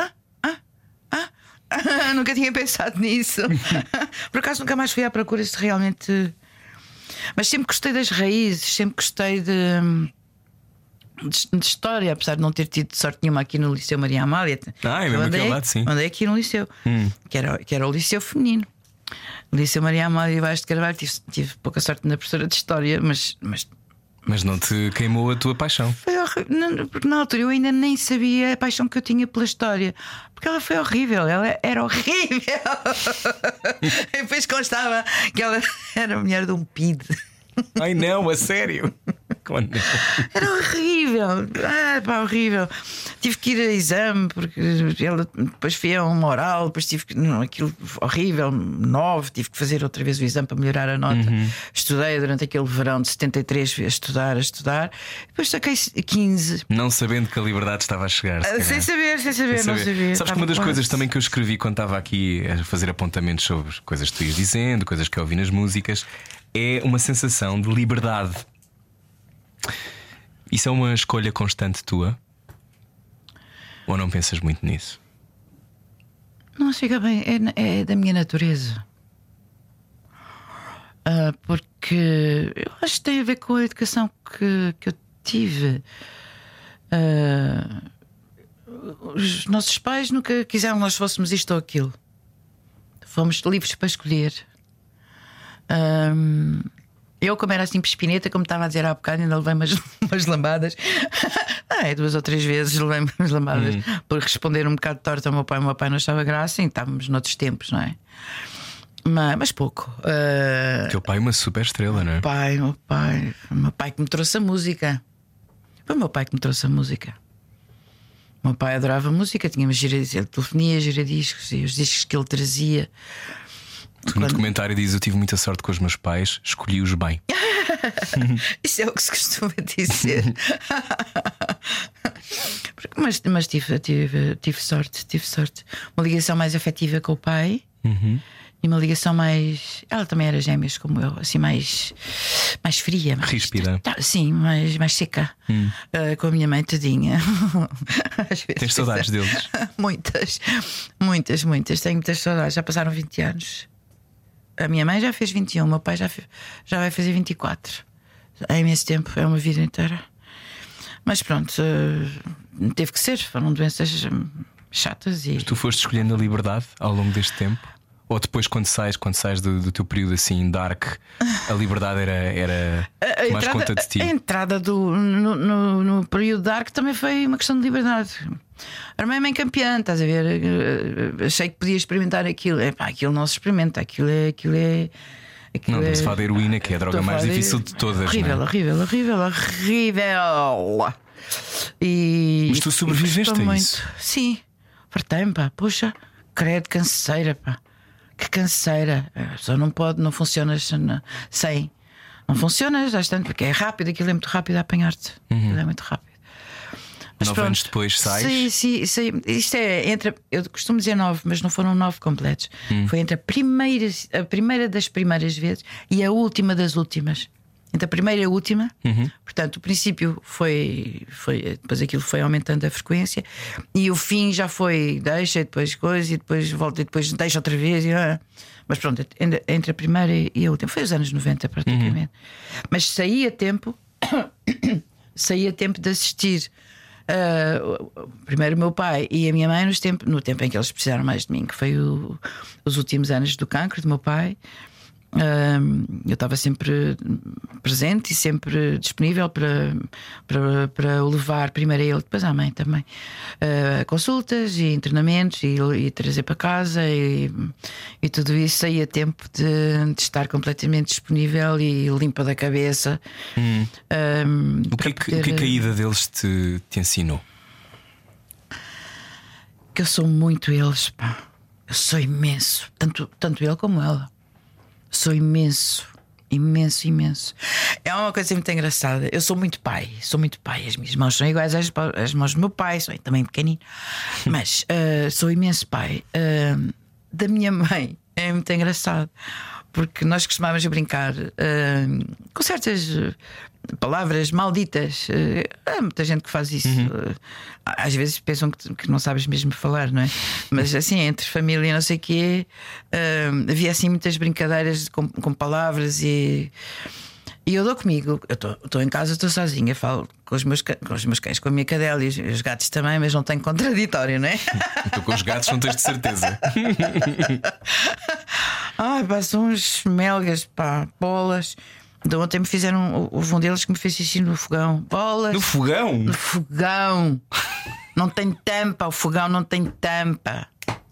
Nunca tinha pensado nisso. Por acaso nunca mais fui à procura se realmente. Mas sempre gostei das raízes, sempre gostei de história, apesar de não ter tido sorte nenhuma aqui no Liceu Maria Amália.
É mesmo aquele lado, sim.
Andei aqui no liceu, que era o liceu feminino. No Liceu Maria Amália Vaz de Carvalho tive pouca sorte na professora de história,
mas não te queimou a tua paixão?
Foi horrível, porque na altura eu ainda nem sabia a paixão que eu tinha pela história. Porque ela foi horrível, ela era horrível. E depois constava que ela era mulher de um PID.
Ai não, a sério?
Era horrível, horrível. Tive que ir a exame porque ela depois fui a uma oral, depois tive que. Não, aquilo horrível, 9, tive que fazer outra vez o exame para melhorar a nota. Estudei durante aquele verão de 73, a estudar. Depois saquei 15.
Não sabendo que a liberdade estava a chegar.
Sem saber, não sabia.
Sabes que uma das coisas também que eu escrevi quando estava aqui a fazer apontamentos sobre coisas que tu ias dizendo, coisas que eu ouvi nas músicas, é uma sensação de liberdade. Isso é uma escolha constante tua? Ou não pensas muito nisso?
Não, fica bem, é da minha natureza. Porque eu acho que tem a ver com a educação que eu tive. Os nossos pais nunca quiseram que nós fôssemos isto ou aquilo. Fomos livres para escolher. Eu, como era assim espineta, como estava a dizer há bocado, ainda levei umas lambadas. 2 ou 3 vezes levei umas lambadas por responder um bocado torto ao meu pai. O meu pai não achava graça, e estávamos noutros tempos, não é? Mas pouco.
Teu pai é uma super estrela, não é?
O meu pai que me trouxe a música. Foi o meu pai que me trouxe a música. O meu pai adorava música, tinha uma telefonia, giradiscos e os discos que ele trazia.
No documentário diz: eu tive muita sorte com os meus pais, escolhi-os bem.
Isso é o que se costuma dizer. Mas tive sorte. Uma ligação mais afetiva com o pai. E uma ligação mais. Ela também era gêmeas como eu, assim, mais fria, mais
ríspida.
Sim, mais seca. Com a minha mãe, tadinha.
Tens saudades deles?
Muitas. Tenho muitas saudades. Já passaram 20 anos. A minha mãe já fez 21, o meu pai já vai fazer 24. É imenso tempo, é uma vida inteira. Mas pronto, teve que ser. Foram doenças chatas.
Mas tu foste escolhendo a liberdade ao longo deste tempo? Ou depois, quando sais do teu período assim dark, a liberdade era mais conta de ti?
A entrada no período dark também foi uma questão de liberdade. Armei-me em campeã, estás a ver? Achei que podia experimentar aquilo. Aquilo não se experimenta, aquilo é.
Não, estamos a falar da heroína, que é a droga mais difícil de todas.
Horrível.
Mas tu sobreviveste a isso?
Sim, fartei-me, pá. Poxa, credo, canseira, pá. Que canseira. Só não funciona sem. não funciona já tanto, porque é rápido, aquilo é muito rápido a apanhar-te. Aquilo é muito rápido. Mas
9 anos depois sais?
Sim. Isto é entre. Eu costumo dizer 9, mas não foram 9 completos. Foi entre a primeira das primeiras vezes e a última das últimas. Entre a primeira e a última. Portanto, o princípio foi. Depois aquilo foi aumentando a frequência. E o fim já foi deixa, e depois coisa, e depois volta, e depois deixa outra vez. Mas pronto, entre a primeira e a última. Foi os anos 90 praticamente. Mas saía tempo. Saía tempo de assistir. Primeiro o meu pai e a minha mãe no tempo em que eles precisaram mais de mim, que foi os últimos anos do cancro do meu pai. Eu estava sempre presente e sempre disponível para o levar primeiro a ele, depois à mãe também, consultas e internamentos e trazer para casa e tudo isso. Saía tempo de estar completamente disponível e limpa da cabeça.
O que a ida deles te ensinou?
Que eu sou muito eles, pá. Eu sou imenso, tanto ele como ela. Sou imenso. É uma coisa muito engraçada. Eu sou muito pai. As minhas mãos são iguais às mãos do meu pai, sou também pequenino. Mas sou imenso pai. Da minha mãe é muito engraçado, porque nós costumávamos brincar com certas palavras malditas. Há muita gente que faz isso. Às vezes pensam que não sabes mesmo falar, não é? Mas assim, entre família e não sei o quê, havia assim muitas brincadeiras com palavras e eu dou comigo. Eu estou em casa, estou sozinha, falo com os meus cães, com a minha cadela e os gatos também, mas não tenho contraditório, não é?
Estou com os gatos, não tens de certeza.
Ai, pá, são uns melgas, pá, bolas. Então ontem me fizeram. Houve um deles que me fez xixi no fogão. Bolas.
No fogão?
No fogão. Não tem tampa, o fogão não tem tampa.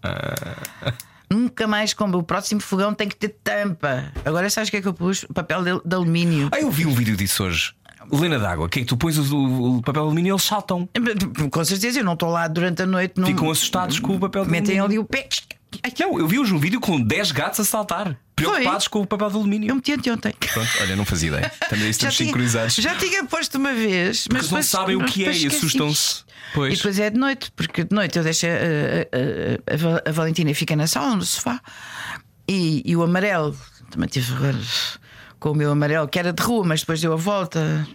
Nunca mais como. O próximo fogão tem que ter tampa. Agora sabes o que é que eu pus? Papel de alumínio.
Eu vi um vídeo disso hoje. Lena d'Água, que é que tu pões o papel de alumínio e eles saltam.
Com certeza, eu não estou lá durante a noite.
Ficam assustados com o papel de alumínio.
Metem ali o pé.
Não, eu vi hoje um vídeo com 10 gatos a saltar, preocupados com o papel de alumínio.
Eu meti anteontem.
Pronto, olha, não fazia ideia. Também estamos sincronizados.
Já tinha posto uma vez,
mas não sabem o que é e assustam-se.
E depois é de noite, porque de noite eu deixo a Valentina fica na sala, no sofá, e o amarelo, também tive com o meu amarelo, que era de rua, mas depois deu a volta.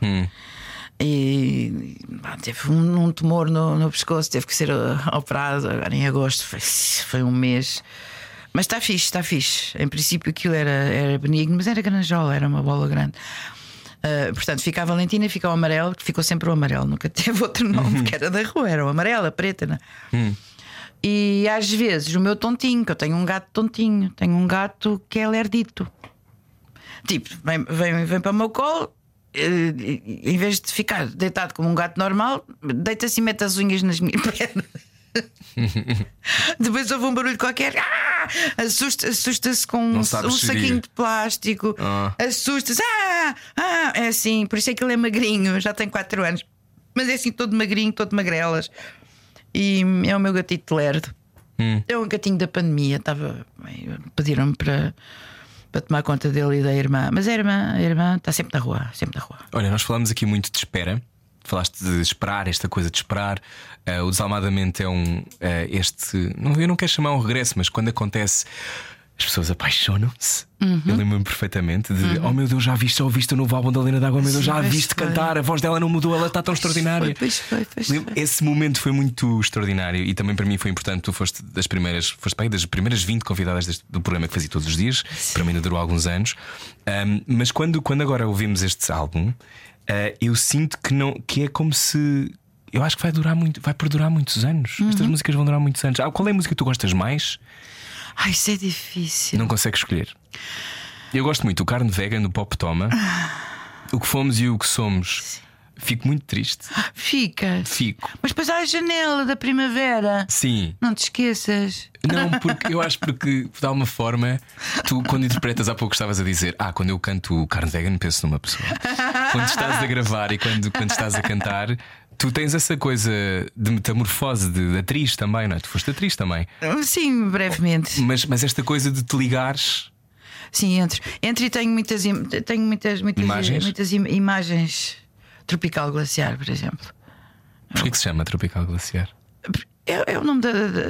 E teve um tumor no pescoço, teve que ser operado agora em agosto. Foi um mês. Mas está fixe. Em princípio aquilo era benigno, mas era granjola, era uma bola grande. Portanto, fica a Valentina, fica o amarelo, que ficou sempre o amarelo, nunca teve outro nome, que era da rua, era o amarelo, a preta, né? E às vezes o meu tontinho, que eu tenho um gato tontinho, tenho um gato que é lerdito. Tipo, vem para o meu colo. Em vez de ficar deitado como um gato normal, deita-se e mete as unhas nas minhas pernas. Depois ouve um barulho qualquer, assusta-se com um saquinho de plástico, assusta-se, é assim, por isso é que ele é magrinho, já tem 4 anos, mas é assim, todo magrinho, todo magrelas. E é o meu gatito lerdo. É um gatinho da pandemia. Pediram-me para tomar conta dele e da irmã. Mas a irmã está sempre na rua, Olha,
nós falamos aqui muito de espera. Falaste de esperar, esta coisa de esperar. O Desalmadamente é eu não quero chamar um regresso, mas quando acontece, as pessoas apaixonam-se. Eu lembro-me perfeitamente de oh meu Deus, já viste o novo álbum da Lena d'Água? Meu Deus, já a viste cantar, a voz dela não mudou, ela está tão extraordinária.
Foi.
Esse momento foi muito extraordinário e também para mim foi importante. Tu foste das primeiras 20 convidadas do programa que fazia todos os dias. Para mim ainda durou alguns anos. Mas quando agora ouvimos este álbum, eu sinto que é como se. Eu acho que vai perdurar muitos anos. Estas músicas vão durar muitos anos. Qual é a música que tu gostas mais?
Ai, isso é difícil.
Não consegues escolher. Eu gosto muito do Carne Vegan, do Pop Toma. O que fomos e o que somos. Sim. Fico muito triste.
Fico. Mas depois há a janela da primavera.
Sim.
Não te esqueças.
Não, porque eu acho porque de alguma forma tu, quando interpretas, há pouco estavas a dizer quando eu canto Carne Vegan penso numa pessoa. Quando estás a gravar e quando estás a cantar, tu tens essa coisa de metamorfose de atriz também, não é? Tu foste atriz também.
Sim, brevemente.
Mas esta coisa de te ligares.
Sim, entro e tenho muitas imagens. Tropical Glaciar, por exemplo.
Porquê que se chama Tropical Glaciar?
É o nome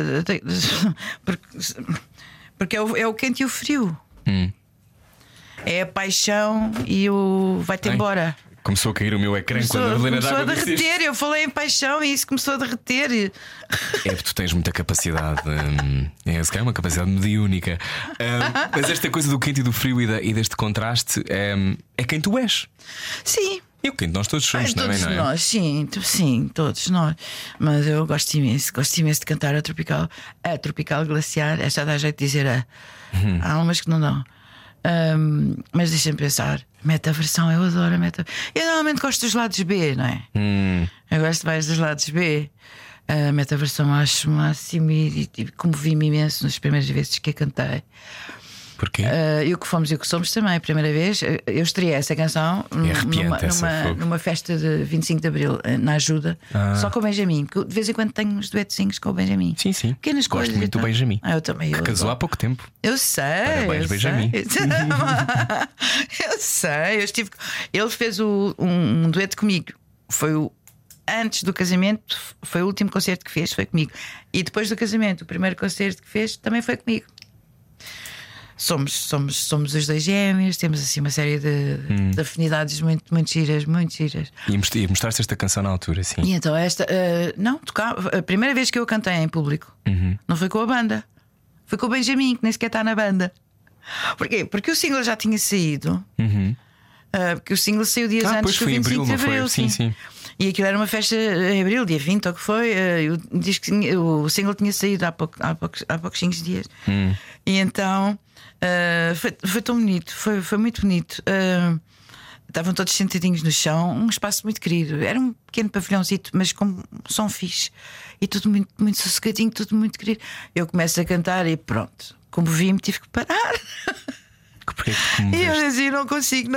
porque é o quente e o frio. É a paixão e o vai-te embora.
Começou a cair o meu ecrã quando a Helena
começou
d'Água
a derreter. Eu falei em paixão e isso começou a derreter.
É porque tu tens muita capacidade. É uma capacidade mediúnica. Mas esta coisa do quente e do frio e deste contraste é quem tu és.
Sim.
E o quente nós todos somos também, não é?
Nós, sim, todos nós. Mas eu gosto imenso de cantar a Tropical Glaciar. Esta dá jeito de dizer há umas que não dão. Mas deixa-me pensar. Metaversão, eu adoro a meta. Eu normalmente gosto dos lados B, não é? Eu gosto mais dos lados B. A metaversão acho o máximo e comovi-me imenso nas primeiras vezes que a cantei.
Porquê?
E o que fomos e o que somos também. A primeira vez eu estreiei essa canção numa festa de 25 de Abril, na Ajuda, só com o Benjamin. De vez em quando tenho uns duetozinhos com o Benjamin.
Sim.
Pequenas
Gosto
coisas.
muito do Benjamin.
Eu também.
Que casou há pouco tempo.
Eu sei.
Parabéns, Benjamin.
Eu sei. Ele fez um dueto comigo. Antes do casamento, foi o último concerto que fez, foi comigo. E depois do casamento, o primeiro concerto que fez também foi comigo. Somos os dois gêmeos, temos assim uma série de afinidades muito giras, muito giras.
E mostraste esta canção na altura, sim.
E então tocava. A primeira vez que eu cantei em público não foi com a banda, foi com o Benjamin, que nem sequer está na banda. Porquê? Porque o single já tinha saído. Porque o single saiu dias antes do 25 de Abril. Sim. E aquilo era uma festa em Abril, dia 20, ou que foi. O single tinha saído há poucos dias. E então foi tão bonito, foi muito bonito. Estavam todos sentadinhos no chão, um espaço muito querido. Era um pequeno pavilhãozito, mas com som fixe. E tudo muito, muito sossegadinho, tudo muito querido. Eu começo a cantar e pronto, comovi-me, tive que parar.
Porquê que te
e eu dizia: não consigo.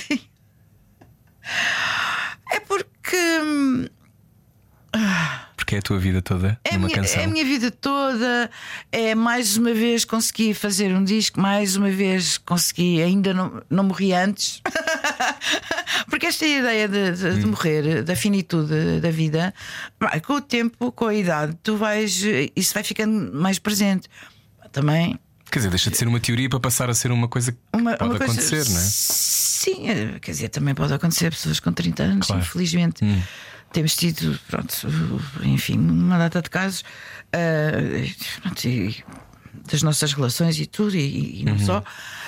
É porque
é a tua vida toda numa canção.
É a minha vida toda. É mais uma vez consegui fazer um disco, mais uma vez consegui. Ainda não morri antes. Porque esta ideia de morrer, da finitude da vida, com o tempo, com a idade, isso vai ficando mais presente. Também.
Quer dizer, deixa de ser uma teoria para passar a ser uma coisa que pode acontecer, não é?
Sim, quer dizer, também pode acontecer. Pessoas com 30 anos, claro. Infelizmente. Temos tido, enfim, uma data de casos das nossas relações e tudo, e não só.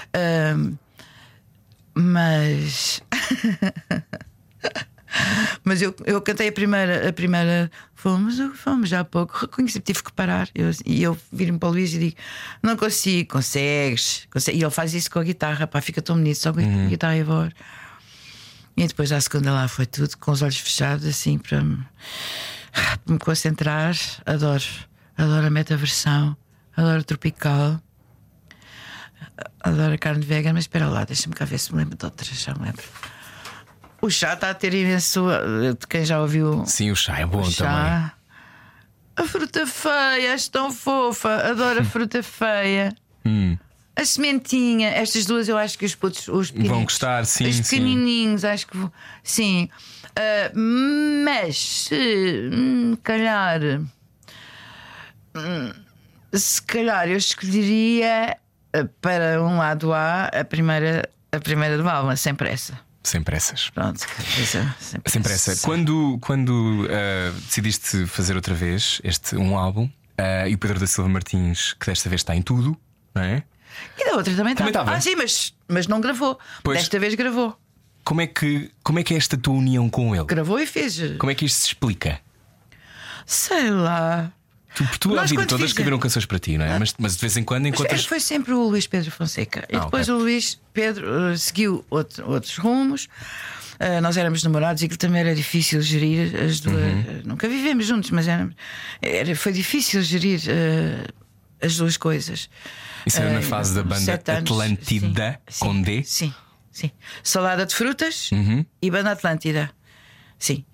Mas eu cantei a primeira fomos já há pouco, reconheci, tive que parar. E eu viro-me para o Luís e digo: não consigo, consegues. E ele faz isso com a guitarra, fica tão bonito, só com a guitarra e a voz. E depois à segunda lá foi tudo com os olhos fechados, assim, para me concentrar. Adoro a metaversão, adoro o tropical, adoro a carne vegan. Mas espera lá, deixa-me cá ver se me lembro de outras. Já me lembro. O chá está a ter imenso. De quem já ouviu?
Sim, o chá é bom também.
A fruta feia, és tão fofa. Adoro a fruta feia. A sementinha, estas duas eu acho que os putos
vão gostar, sim.
Os pequenininhos, acho que sim. Mas se calhar eu escolheria para um lado A a primeira do álbum, sem pressa.
Sem pressas.
Pronto,
sem pressa. Quando decidiste fazer outra vez um álbum, e o Pedro da Silva Martins, que desta vez está em tudo, não é?
E da outra também estava. Sim, mas não gravou. Pois, desta vez gravou.
Como é que é esta tua união com ele?
Gravou e fez.
Como é que isto se explica?
Sei lá.
Tu a vida toda escreveram canções para ti, não é? Mas de vez em quando encontras.
Foi sempre o Luís Pedro Fonseca. E depois o Luís Pedro seguiu outros rumos. Nós éramos namorados e aquilo também era difícil gerir as duas. Nunca vivemos juntos, mas foi difícil gerir as duas coisas.
Isso era na fase da banda Atlântida, com D?
Sim. Salada de Frutas e Banda Atlântida. Sim.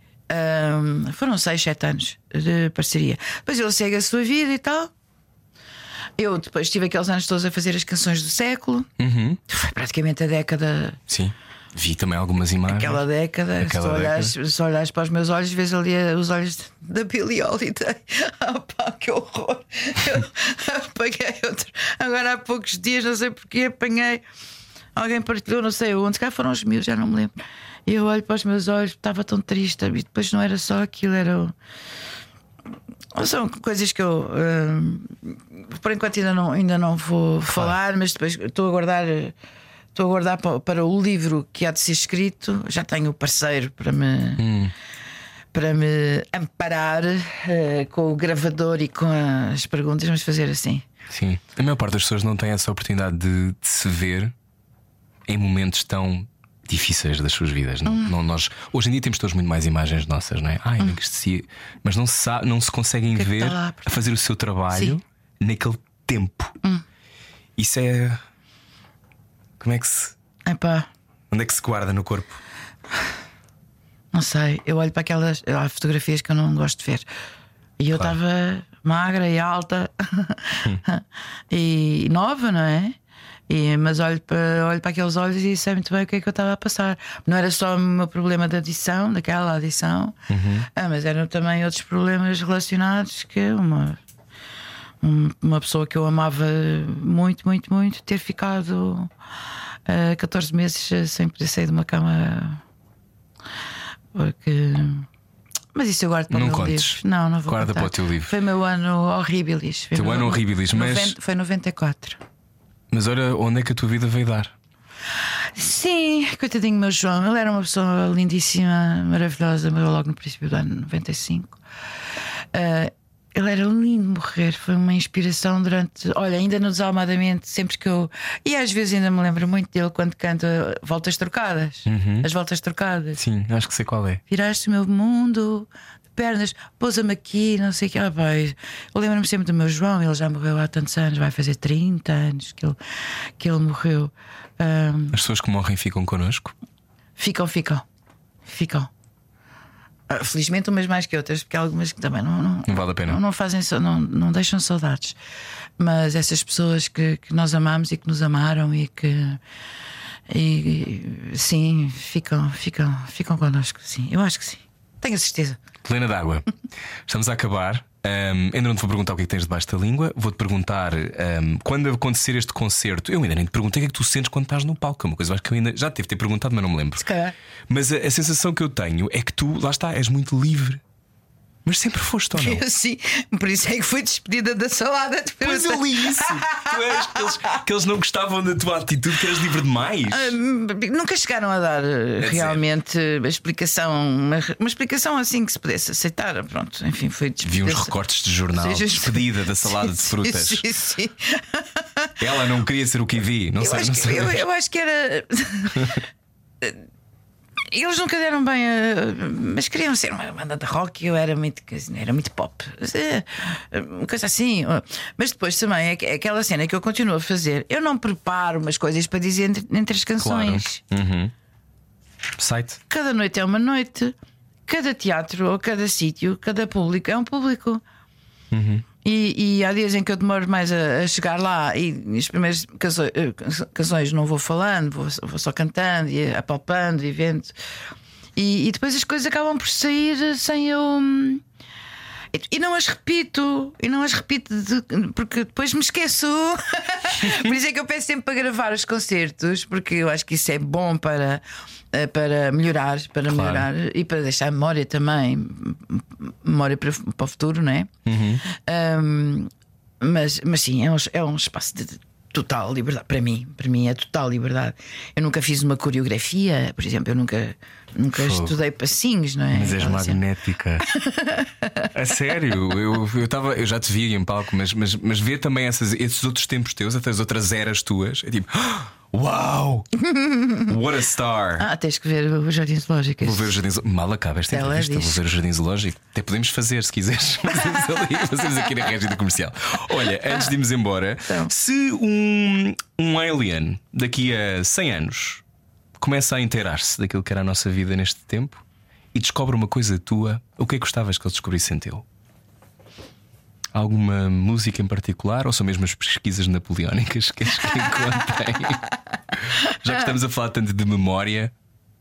Foram 6, 7 anos de parceria. Depois ele segue a sua vida e tal. Eu depois tive aqueles anos todos a fazer as canções do século. Foi praticamente a década.
Sim. Vi também algumas imagens.
Aquela década. Se olhares para os meus olhos, vês ali os olhos da Billie Holiday. Pá, que horror! Eu apanhei outro. Agora há poucos dias, não sei porque, apanhei. Alguém partilhou, não sei onde. Se cá foram os meus, já não me lembro. E eu olho para os meus olhos, estava tão triste. E depois não era só aquilo, era. São coisas que eu por enquanto ainda não vou falar, mas depois estou a aguardar para o livro que há de ser escrito. Já tenho o parceiro para me amparar com o gravador e com as perguntas. Vamos fazer assim.
Sim, a maior parte das pessoas não tem essa oportunidade de se ver em momentos tão difíceis das suas vidas. Não, nós hoje em dia temos todos muito mais imagens nossas, não é? Mas não se conseguem ver a fazer o seu trabalho. Sim. Naquele tempo. Isso é. Como é que se.
Epá.
Onde é que se guarda no corpo?
Não sei, eu olho para aquelas fotografias que eu não gosto de ver. E eu estava magra e alta e nova, não é? Mas olho para aqueles olhos e sei muito bem o que é que eu estava a passar. Não era só o meu problema da adição, daquela adição, mas eram também outros problemas relacionados que uma pessoa que eu amava muito, muito, muito, ter ficado 14 meses sem poder sair de uma cama. Porque. Mas isso eu guardo para o meu livro. Não vou
guarda
contar.
Para o teu livro.
Foi meu ano horribilis.
Teu ano horribilis, mas.
Foi 94.
Mas olha onde é que a tua vida veio dar.
Sim, coitadinho meu João. Ele era uma pessoa lindíssima, maravilhosa. Morreu logo no princípio do ano 95. Ele era lindo de morrer. Foi uma inspiração durante. Olha, ainda no Desalmadamente, sempre que eu. E às vezes ainda me lembro muito dele quando canta Voltas Trocadas. As Voltas Trocadas.
Sim, acho que sei qual é.
Viraste o meu mundo de pernas, pousa-me aqui, não sei o que. Pai. Eu lembro-me sempre do meu João. Ele já morreu há tantos anos. Vai fazer 30 anos que ele morreu.
As pessoas que morrem ficam connosco?
Ficam. Felizmente umas mais que outras, porque há algumas que também não
vale a pena.
Não fazem, não deixam saudades. Mas essas pessoas que nós amamos e que nos amaram e sim, ficam connosco. Sim, eu acho que sim. Tenho a certeza.
Helena D'Água, estamos a acabar. Ainda não te vou perguntar o que é que tens debaixo da língua. Vou-te perguntar quando acontecer este concerto. Eu ainda nem te perguntei o que é que tu sentes quando estás no palco. É uma coisa que eu ainda já te devo ter perguntado, mas não me lembro.
Se calhar.
Mas a sensação que eu tenho é que tu, lá está, és muito livre. Mas sempre foste ou não?
Sim, por isso é que fui despedida da salada.
Pois eu li isso. Tu és que eles não gostavam da tua atitude, que eras livre demais.
Nunca chegaram a dar realmente a explicação, uma explicação assim que se pudesse aceitar. Pronto, enfim, foi despedida.
Vi uns recortes de jornal, despedida da salada de frutas.
Sim.
Ela não queria ser o que vi. Não sei.
Eu acho que era. Eles nunca deram bem mas queriam ser uma banda de rock. Eu era muito pop, uma coisa assim. Mas depois também é aquela cena que eu continuo a fazer. Eu não preparo umas coisas para dizer entre as canções.
Claro. Site.
Cada noite é uma noite. Cada teatro ou cada sítio, cada público é um público. E há dias em que eu demoro mais a chegar lá e as primeiras canções não vou falando, vou só cantando e apalpando e vendo. E depois as coisas acabam por sair sem eu. E não as repito, porque depois me esqueço. Por isso é que eu peço sempre para gravar os concertos, porque eu acho que isso é bom para melhorar, claro. Melhorar e para deixar a memória também, memória para o futuro, não é? Mas sim, é um espaço de total liberdade. Para mim é total liberdade. Eu nunca fiz uma coreografia, por exemplo, eu nunca estudei passinhos, não é?
Mas és magnética. A sério, eu já te vi em palco, mas ver também esses outros tempos teus, até as outras eras tuas, é tipo, uau! What a star!
Tens que ver o Jardim Zoológico.
Vou ver o Jardim Zoológico. Mal acaba esta entrevista, vou ver o Jardim Zoológico. Até podemos fazer, se quiseres. Fazemos aqui na Régia da Comercial. Olha, antes de irmos embora, então, se um alien daqui a 100 anos começa a inteirar-se daquilo que era a nossa vida neste tempo e descobre uma coisa tua, o que é que gostavas que ele descobrisse em teu? Alguma música em particular ou são mesmo as pesquisas napoleónicas que encontrem? Já que estamos a falar tanto de memória.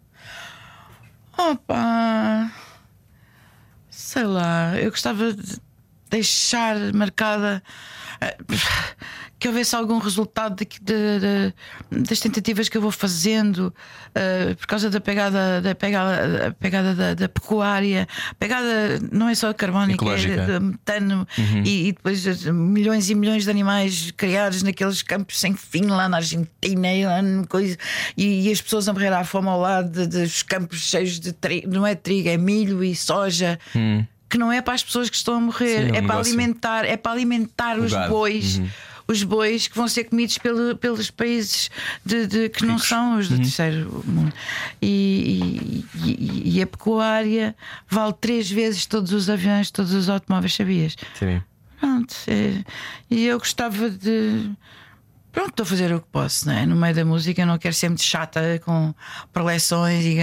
Opa, sei lá, eu gostava de deixar marcada que houvesse algum resultado das tentativas que eu vou fazendo, por causa da pegada da pecuária. Pegada não é só carbónica, é de metano, e depois milhões e milhões de animais criados naqueles campos sem fim lá na Argentina e as pessoas a morrer à fome ao lado dos campos cheios de trigo. Não é trigo, é milho e soja. Que não é para as pessoas que estão a morrer. Sim, é para alimentar os bois. Os bois que vão ser comidos pelos países que não são os do terceiro mundo. E a pecuária vale 3 vezes todos os aviões, todos os automóveis, sabias?
Sim.
Pronto. E eu gostava de. Pronto, estou a fazer o que posso, não é? No meio da música, eu não quero ser muito chata com preleções e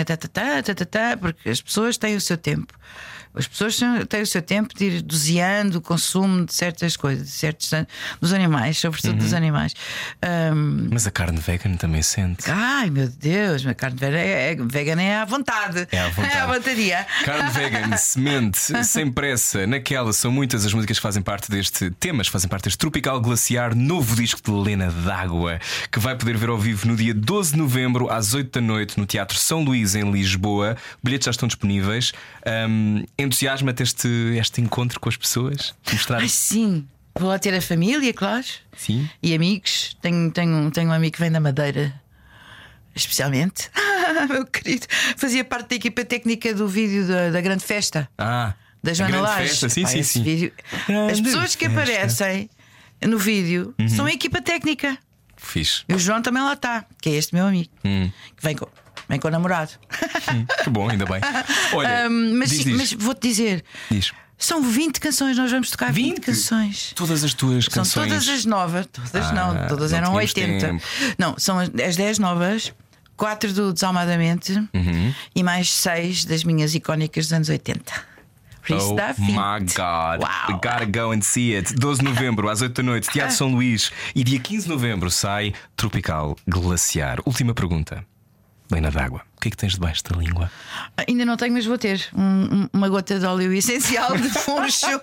porque as pessoas têm o seu tempo. As pessoas têm o seu tempo de ir doseando o consumo de certas coisas, dos animais, sobretudo dos animais.
Mas a carne vegan também sente.
Ai meu Deus, a carne vegan é à vontade. É à vontadia.
Carne vegan, semente, sem pressa. Naquela são muitas as músicas que fazem parte deste Tropical Glaciar, novo disco de Lena D'Água, que vai poder ver ao vivo no dia 12 de novembro, às 8 da noite, no Teatro São Luís, em Lisboa. Bilhetes já estão disponíveis. Entusiasma-te este encontro com as pessoas? Mostrar...
Ai, sim, vou lá ter a família, claro.
Sim. E
amigos. Tenho um amigo que vem da Madeira, especialmente. Meu querido, fazia parte da equipa técnica do vídeo da grande festa. Da Joana Lage.
Sim.
Vídeo... As pessoas que aparecem no vídeo são a equipa técnica.
Fixe.
E o João também lá está, que é este meu amigo, que vem com o namorado.
Que bom, ainda bem. Olha,
mas vou-te dizer,
diz.
São 20 canções, nós vamos tocar 20 canções.
Todas as tuas canções?
São todas as novas. Todas eram 80. Tempo. Não, são as 10 novas, 4 do Desalmadamente e mais 6 das minhas icónicas dos anos 80.
Oh my God, we gotta go and see it. 12 de novembro às 8 da noite, Teatro São Luís. E dia 15 de novembro sai Tropical Glaciar. Última pergunta, Lena D'Água, o que é que tens debaixo da língua?
Ainda não tenho, mas vou ter uma gota de óleo essencial de funcho.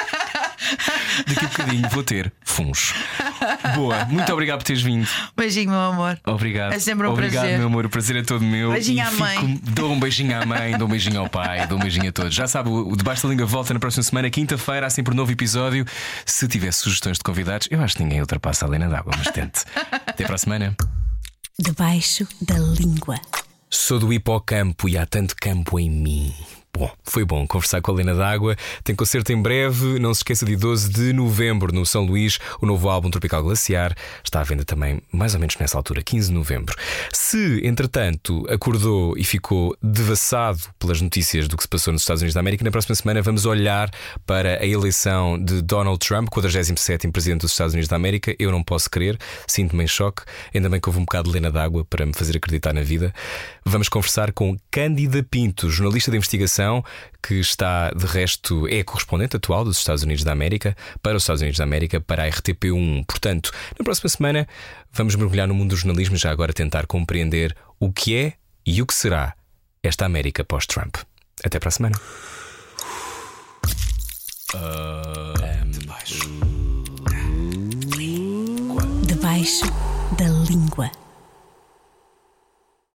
Daqui a bocadinho vou ter funcho. Boa, muito obrigado por teres vindo.
Beijinho, meu amor.
Obrigado.
É sempre um
prazer.
Obrigado,
meu amor, o prazer é todo meu.
Beijinho à mãe.
Dou um beijinho à mãe, dou um beijinho ao pai, dou um beijinho a todos. Já sabe, o Debaixo da Língua volta na próxima semana, quinta-feira, há sempre um novo episódio. Se tiver sugestões de convidados, eu acho que ninguém ultrapassa a Lena D'Água, mas tente. Até para a semana.
Debaixo da Língua.
Sou do hipocampo e há tanto campo em mim. Bom, foi bom conversar com a Lena D'Água. Tem concerto em breve. Não se esqueça, de 12 de novembro no São Luís. O novo álbum Tropical Glaciar está à venda também mais ou menos nessa altura, 15 de novembro. Se, entretanto, acordou e ficou devassado pelas notícias do que se passou nos Estados Unidos da América, na próxima semana vamos olhar para a eleição de Donald Trump, 47º Presidente dos Estados Unidos da América. Eu não posso crer, sinto-me em choque. Ainda bem que houve um bocado de Lena D'Água para me fazer acreditar na vida. Vamos conversar com Cândida Pinto, jornalista de investigação, que está, de resto, é a correspondente atual dos Estados Unidos da América para os Estados Unidos da América, para a RTP1. Portanto, na próxima semana vamos mergulhar no mundo do jornalismo e já agora tentar compreender o que é e o que será esta América pós-Trump. Até para a semana.
Debaixo da Língua.